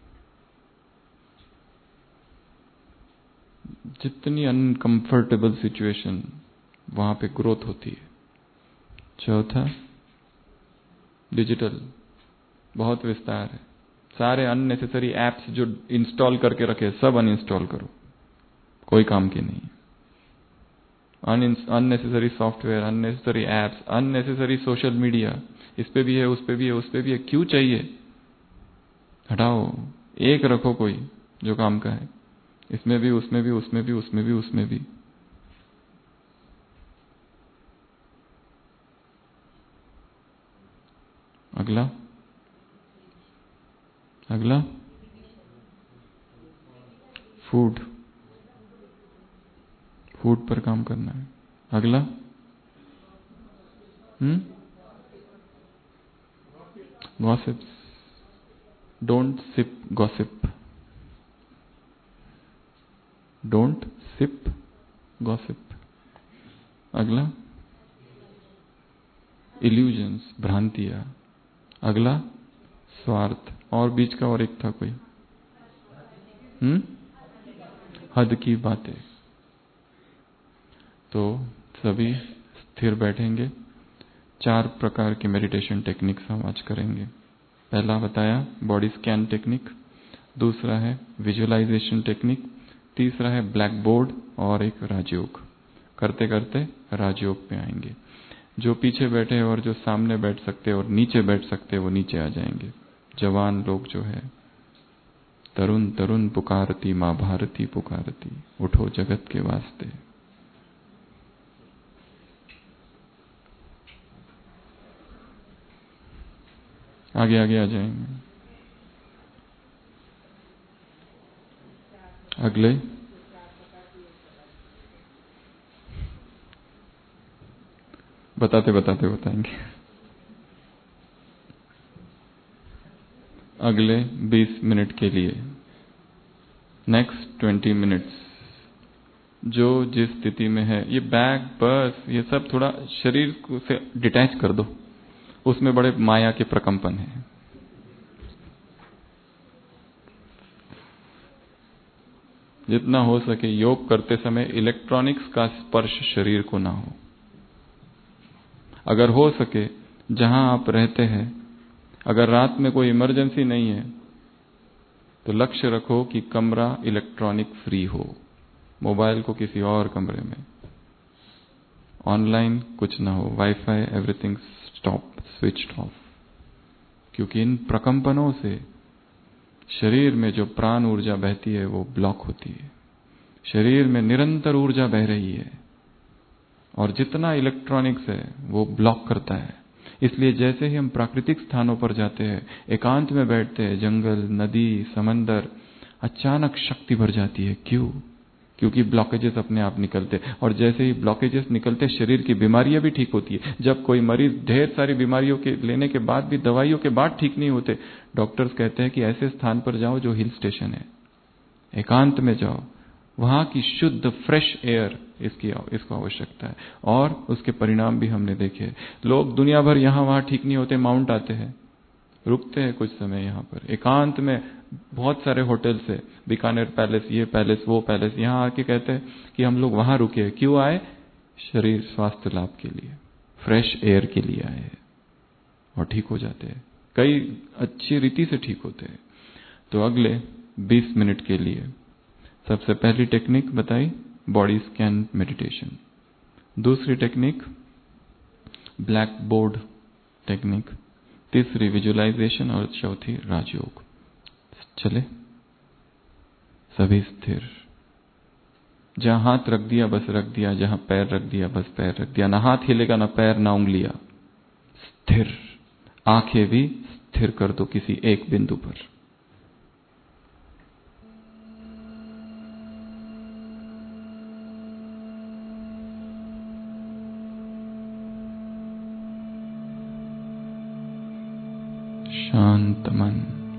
A: जितनी अनकंफर्टेबल सिचुएशन, वहां पे ग्रोथ होती है। चौथा, डिजिटल। बहुत विस्तार है। सारे अननेसेसरी एप्स जो इंस्टॉल करके रखे सब अनइंस्टॉल करो, कोई काम के नहीं। Unnecessary software, unnecessary apps, unnecessary social media, इस पे भी है, उस पे भी है, उस पे भी है, क्यों चाहिए? हटाओ। एक रखो कोई जो काम का है, इसमें भी, उसमें भी, उसमें भी, उसमें भी, उसमें भी। अगला, अगला, फूड। फूड पर काम करना है। अगला, gossips. Don't sip gossip. Don't sip gossip. अगला, इल्यूजन्स, भ्रांतियां। अगला, स्वार्थ। और बीच का और एक था कोई, हद की बातें। तो सभी स्थिर बैठेंगे। 4 प्रकार की मेडिटेशन टेक्निक्स हम आज करेंगे। पहला बताया बॉडी स्कैन टेक्निक, दूसरा है विजुअलाइजेशन टेक्निक, तीसरा है ब्लैक बोर्ड और एक राजयोग। करते करते राजयोग पे आएंगे। जो पीछे बैठे और जो सामने बैठ सकते और नीचे बैठ सकते वो नीचे आ जाएंगे। जवान लोग जो है, तरुण तरुण पुकारती माँ भारती पुकारती, उठो जगत के वास्ते। आगे आगे आ जाएंगे। अगले, बताते बताते बताएंगे। अगले 20 मिनट के लिए, नेक्स्ट 20 मिनट्स, जो जिस स्थिति में है, ये बैग बस ये सब थोड़ा शरीर से डिटैच कर दो, उसमें बड़े माया के प्रकंपन है। जितना हो सके योग करते समय इलेक्ट्रॉनिक्स का स्पर्श शरीर को ना हो। अगर हो सके जहां आप रहते हैं, अगर रात में कोई इमरजेंसी नहीं है तो लक्ष्य रखो कि कमरा इलेक्ट्रॉनिक फ्री हो, मोबाइल को किसी और कमरे में, ऑनलाइन कुछ ना हो, wifi everything stop, switched off. क्योंकि इन प्रकंपनों से शरीर में जो प्राण ऊर्जा बहती है वो ब्लॉक होती है। शरीर में निरंतर ऊर्जा बह रही है और जितना इलेक्ट्रॉनिक्स है वो ब्लॉक करता है। इसलिए जैसे ही हम प्राकृतिक स्थानों पर जाते हैं, एकांत में बैठते हैं, जंगल, नदी, समंदर, अचानक शक्ति भर जाती है। क्यों? क्योंकि ब्लॉकेजेस अपने आप निकलते, और जैसे ही ब्लॉकेजेस निकलते शरीर की बीमारियां भी ठीक होती है। जब कोई मरीज ढेर सारी बीमारियों के लेने के बाद भी, दवाइयों के बाद ठीक नहीं होते, डॉक्टर्स कहते हैं कि ऐसे स्थान पर जाओ जो हिल स्टेशन है, एकांत में जाओ, वहां की शुद्ध फ्रेश एयर इसको आवश्यकता है। और उसके परिणाम भी हमने देखे। लोग दुनिया भर यहां वहां ठीक नहीं होते, माउंट आते हैं, रुकते हैं कुछ समय यहां पर एकांत में। बहुत सारे होटल्स है, बीकानेर पैलेस, ये पैलेस, वो पैलेस, यहां आके कहते हैं कि हम लोग वहां रुके। क्यों आए? शरीर स्वास्थ्य लाभ के लिए, फ्रेश एयर के लिए आए हैं, और ठीक हो जाते हैं, कई अच्छी रीति से ठीक होते हैं। तो अगले 20 मिनट के लिए सबसे पहली टेक्निक बताई, बॉडी स्कैन मेडिटेशन। दूसरी टेक्निक ब्लैक बोर्ड टेक्निक, तीसरी विजुअलाइजेशन और चौथी राजयोग। चले, सभी स्थिर। जहां हाथ रख दिया बस रख दिया, जहां पैर रख दिया बस पैर रख दिया, ना हाथ हिलेगा ना पैर ना उंगलियां, स्थिर। आंखें भी स्थिर कर दो किसी एक बिंदु पर। शांत मन,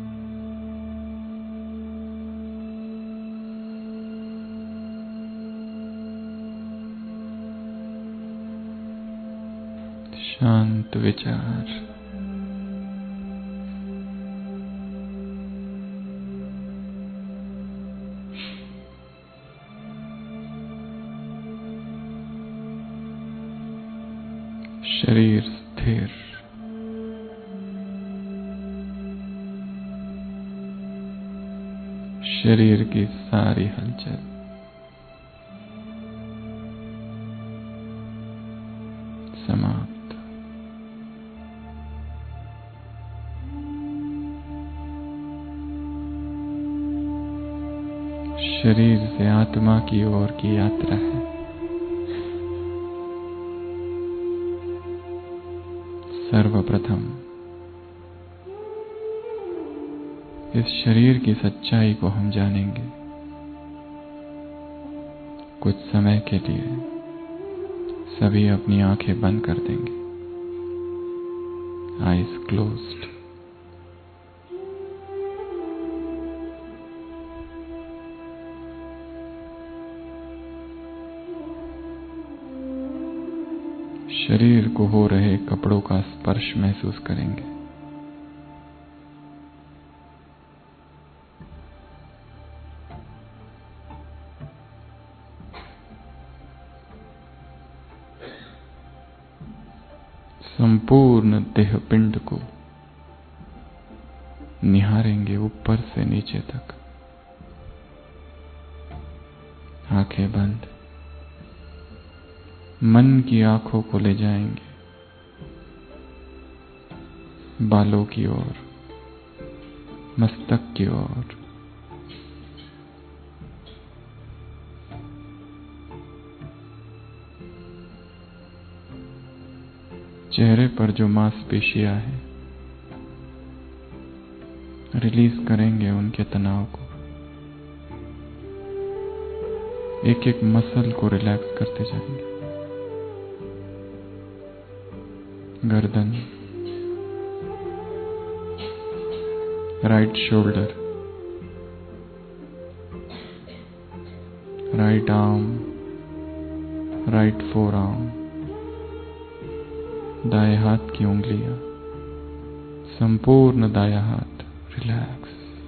A: शांत विचार, शरीर स्थिर, शरीर की सारी हलचल समाप्त। शरीर से आत्मा की ओर की यात्रा है। सर्वप्रथम इस शरीर की सच्चाई को हम जानेंगे। कुछ समय के लिए सभी अपनी आंखें बंद कर देंगे, आईज क्लोज्ड। शरीर को हो रहे कपड़ों का स्पर्श महसूस करेंगे। संपूर्ण देह पिंड को निहारेंगे ऊपर से नीचे तक, आंखें बंद। मन की आंखों को ले जाएंगे बालों की ओर, मस्तक की ओर। चेहरे पर जो मांसपेशियां हैं, रिलीज करेंगे उनके तनाव को। एक एक मसल को रिलैक्स करते जाएंगे। गर्दन, right shoulder, right arm, right forearm, दाएं हाथ की उंगलियां, संपूर्ण दायां हाथ रिलैक्स।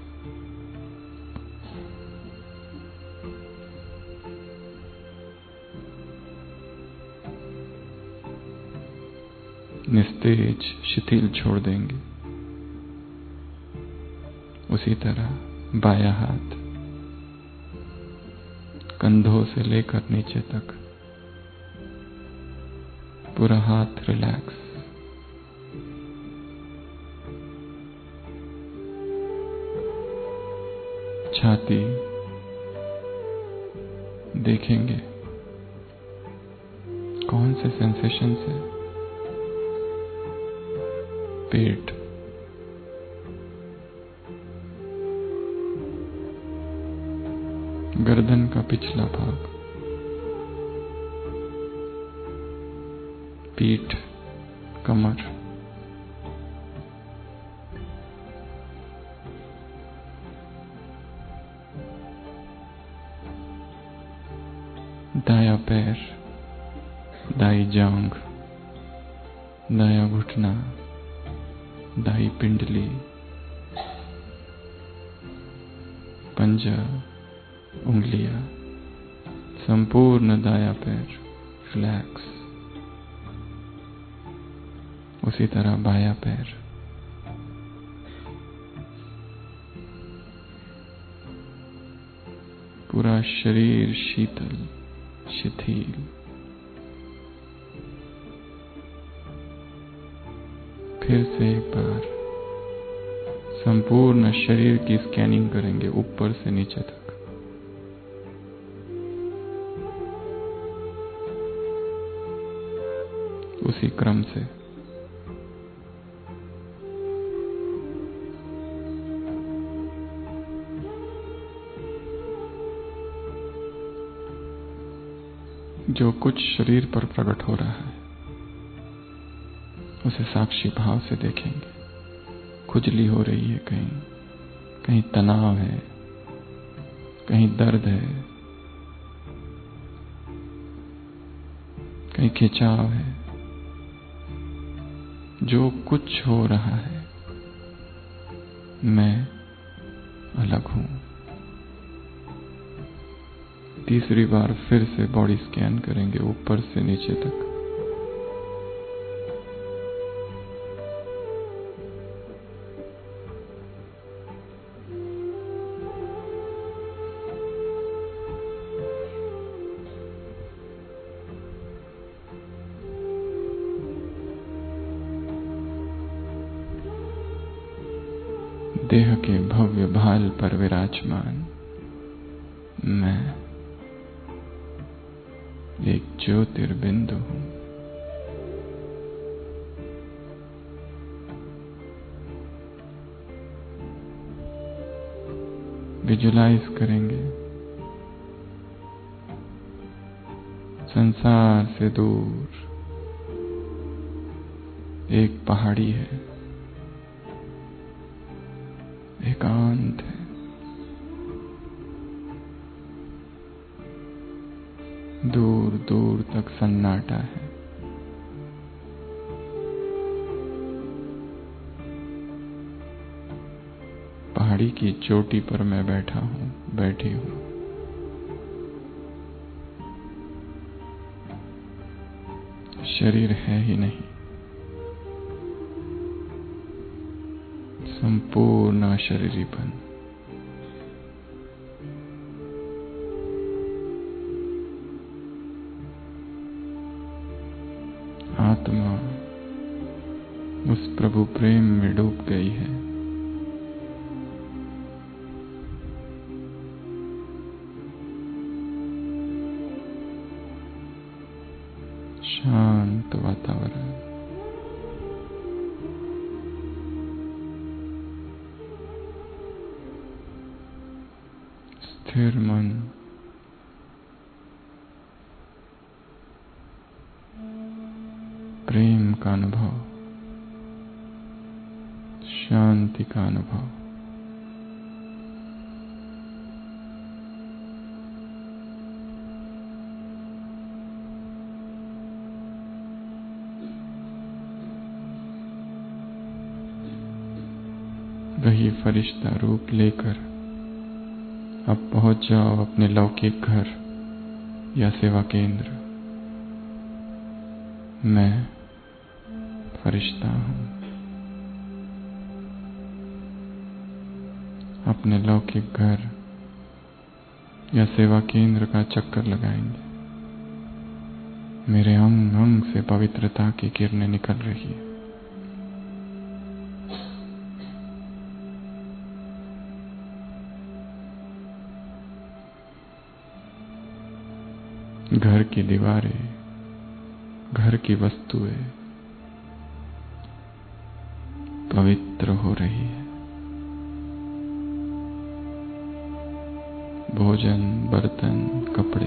A: निस्तेज शिथिल छोड़ देंगे। उसी तरह बायां हाथ कंधों से लेकर नीचे तक पूरा हाथ रिलैक्स। छाती देखेंगे कौन से सेंसेशन से। पेट, गर्दन का पिछला भाग, पीठ, कमर, दायां पैर, दाई जांघ, दायां घुटना, दाई पिंडली, पंजा, उंगलियां, संपूर्ण दायां पैर रिलैक्स। उसी तरह बायां पैर, पूरा शरीर शीतल शिथिल फिर से एक बार संपूर्ण शरीर की स्कैनिंग करेंगे ऊपर से नीचे तक। उसी क्रम से जो कुछ शरीर पर प्रकट हो रहा है उसे साक्षी भाव से देखेंगे। खुजली हो रही है, कहीं कहीं तनाव है, कहीं दर्द है, कहीं खिंचाव है। जो कुछ हो रहा है मैं अलग हूं। तीसरी बार फिर से बॉडी स्कैन करेंगे ऊपर से नीचे तक। देह के भव्य भाल पर विराजमान मैं एक ज्योतिर्बिंदु हूं। विजुलाइज करेंगे संसार से दूर एक पहाड़ी है, एकांत है। दूर दूर तक सन्नाटा है। पहाड़ी की चोटी पर मैं बैठा हूं, बैठी हूं। शरीर है ही नहीं, संपूर्ण अशरीरीपन। आत्मा उस प्रभु प्रेम में डूब गई है। शांत वातावरण, स्थिर मन, प्रेम का अनुभव, शांति का अनुभव। वही फरिश्ता रूप लेकर अब पहुंच जाओ अपने लौकिक घर या सेवा केंद्र। मैं फरिश्ता हूं। अपने लौकिक घर या सेवा केंद्र का चक्कर लगाएंगे। मेरे अंग अंग से पवित्रता की किरणें निकल रही है। घर की दीवारें, घर की वस्तुएं पवित्र हो रही है। भोजन, बर्तन, कपड़े,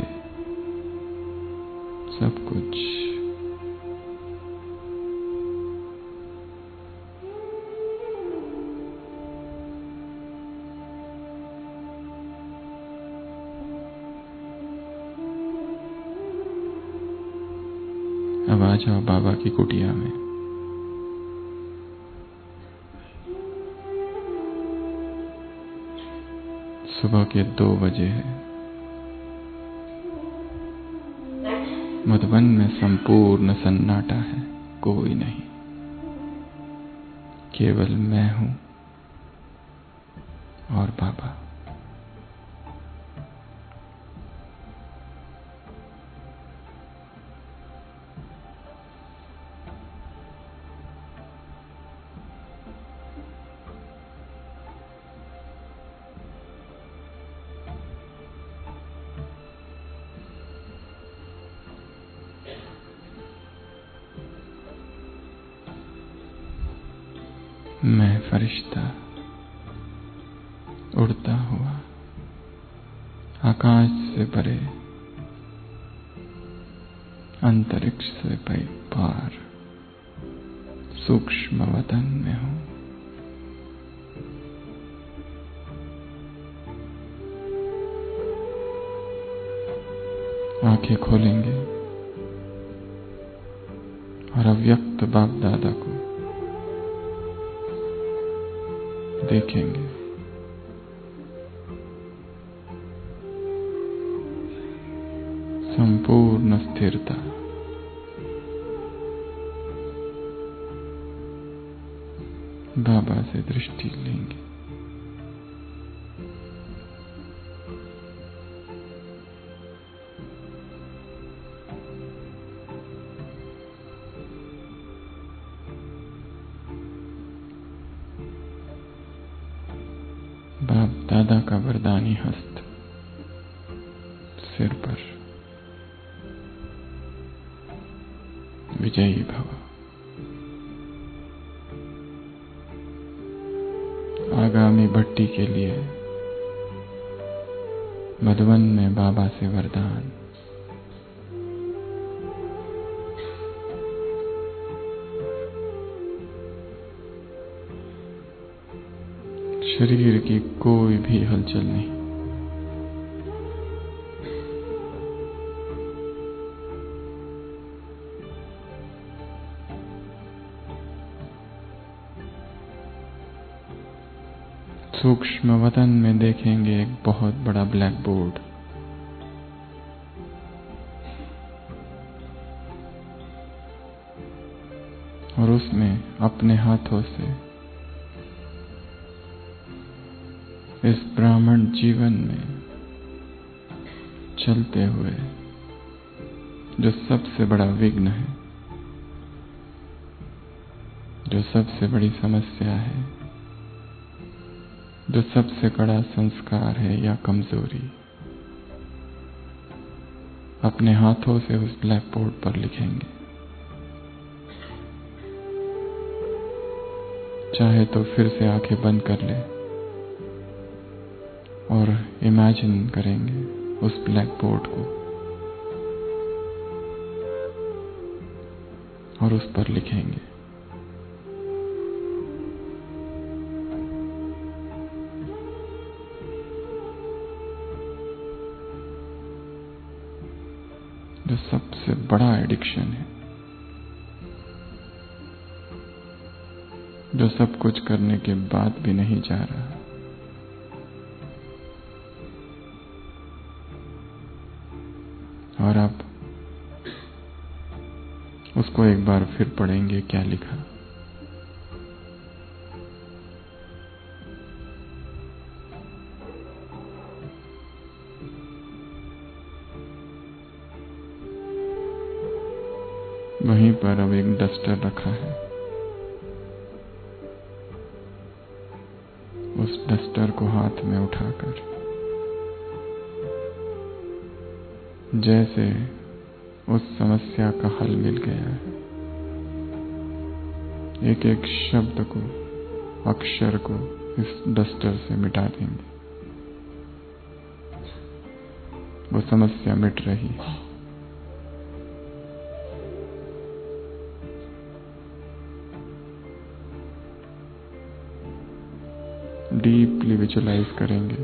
A: सब कुछ अब आ जाओ बाबा की कुटिया में। सुबह के 2 बजे है। मधुबन में संपूर्ण सन्नाटा है, कोई नहीं, केवल मैं हूं और बाबा। मैं फरिश्ता उड़ता हुआ आकाश से परे अंतरिक्ष से पार सूक्ष्म वतन में हूं। आंखें खोलेंगे और अव्यक्त बाप दादा को देखेंगे। संपूर्ण स्थिरता, बाबा से दृष्टि लेंगे। बाप दादा का वरदानी हस्त सिर पर। विजयी भव। आगामी भट्टी के लिए मधुवन में बाबा से वरदान। शरीर की कोई भी हलचल नहीं। सूक्ष्म वतन में देखेंगे एक बहुत बड़ा ब्लैक बोर्ड। और उसमें अपने हाथों से इस ब्राह्मण जीवन में चलते हुए जो सबसे बड़ा विघ्न है, जो सबसे बड़ी समस्या है, जो सबसे कड़ा संस्कार है या कमजोरी, अपने हाथों से उस ब्लैक बोर्ड पर लिखेंगे। चाहे तो फिर से आंखें बंद कर ले और इमेजिन करेंगे उस ब्लैक बोर्ड को और उस पर लिखेंगे। जो सबसे बड़ा एडिक्शन है, जो सब कुछ करने के बाद भी नहीं जा रहा, और अब उसको एक बार फिर पढ़ेंगे क्या लिखा। वहीं पर अब एक डस्टर रखा है। उस डस्टर को हाथ में उठाकर जैसे उस समस्या का हल मिल गया है, एक एक शब्द को, अक्षर को इस डस्टर से मिटा देंगे। वो समस्या मिट रही है। डीपली विजुअलाइज करेंगे।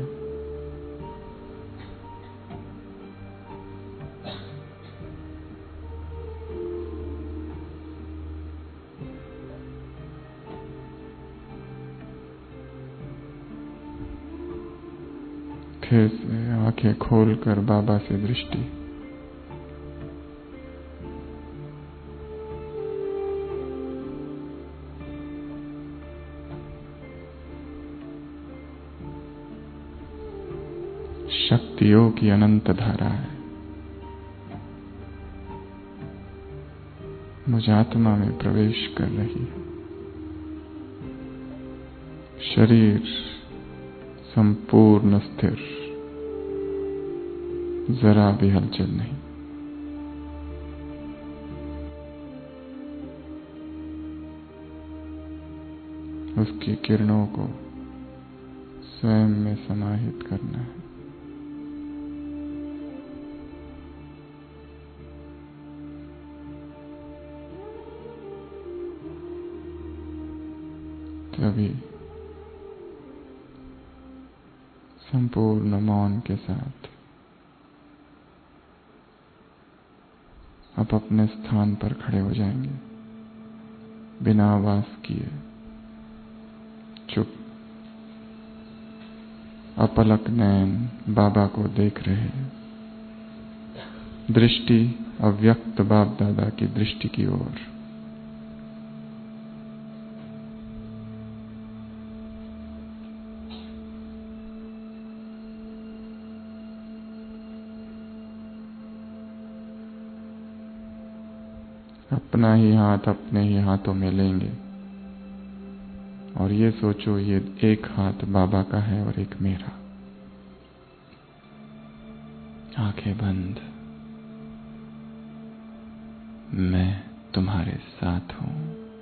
A: फिर से आंखें खोलकर बाबा से दृष्टि। शक्तियों की अनंत धारा है मुझ आत्मा में प्रवेश कर रही है। शरीर संपूर्ण स्थिर, जरा भी हलचल नहीं। उसकी किरणों को स्वयं में समाहित करना है। तभी संपूर्ण मौन के साथ आप अपने स्थान पर खड़े हो जाएंगे, बिना आवाज किए, चुप, अपलक नयन बाबा को देख रहे, दृष्टि अव्यक्त बाप दादा की दृष्टि की ओर। अपना ही हाथ अपने ही हाथों में लेंगे और ये सोचो, ये एक हाथ बाबा का है और एक मेरा। आंखें बंद, मैं तुम्हारे साथ हूं।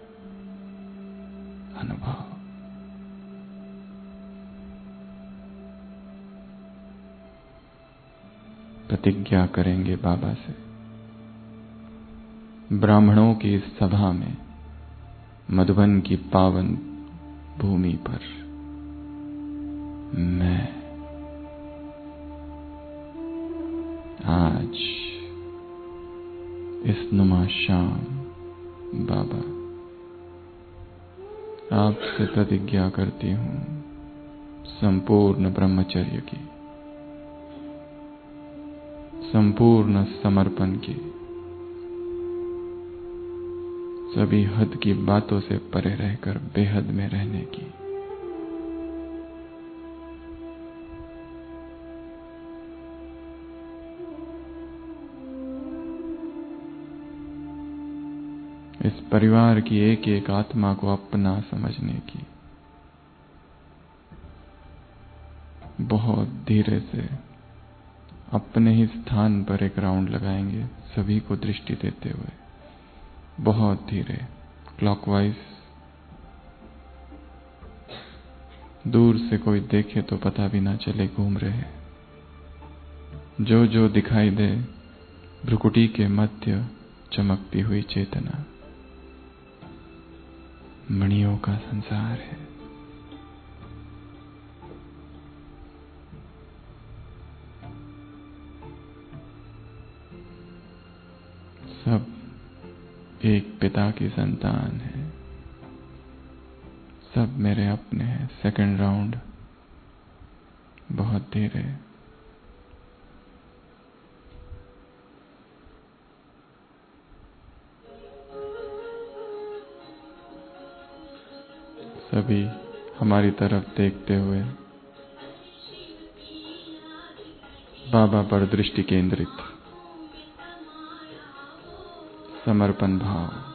A: अनुभव। प्रतिज्ञा करेंगे बाबा से, ब्राह्मणों की इस सभा में, मधुबन की पावन भूमि पर मैं आज इस नुमा शाम बाबा आपसे प्रतिज्ञा करती हूं संपूर्ण ब्रह्मचर्य की, संपूर्ण समर्पण की, सभी हद की बातों से परे रहकर बेहद में रहने की। इस परिवार की एक एक आत्मा को अपना समझने की। बहुत धीरे से अपने ही स्थान पर एक राउंड लगाएंगे, सभी को दृष्टि देते हुए, बहुत धीरे, क्लॉकवाइज। दूर से कोई देखे तो पता भी ना चले घूम रहे। जो जो दिखाई दे, भ्रुकुटी के मध्य चमकती हुई चेतना, मणियों का संसार है। सब एक पिता की संतान है, सब मेरे अपने हैं। सेकंड राउंड, बहुत धीरे। सभी हमारी तरफ देखते हुए बाबा पर दृष्टि केंद्रित, समर्पण भाव।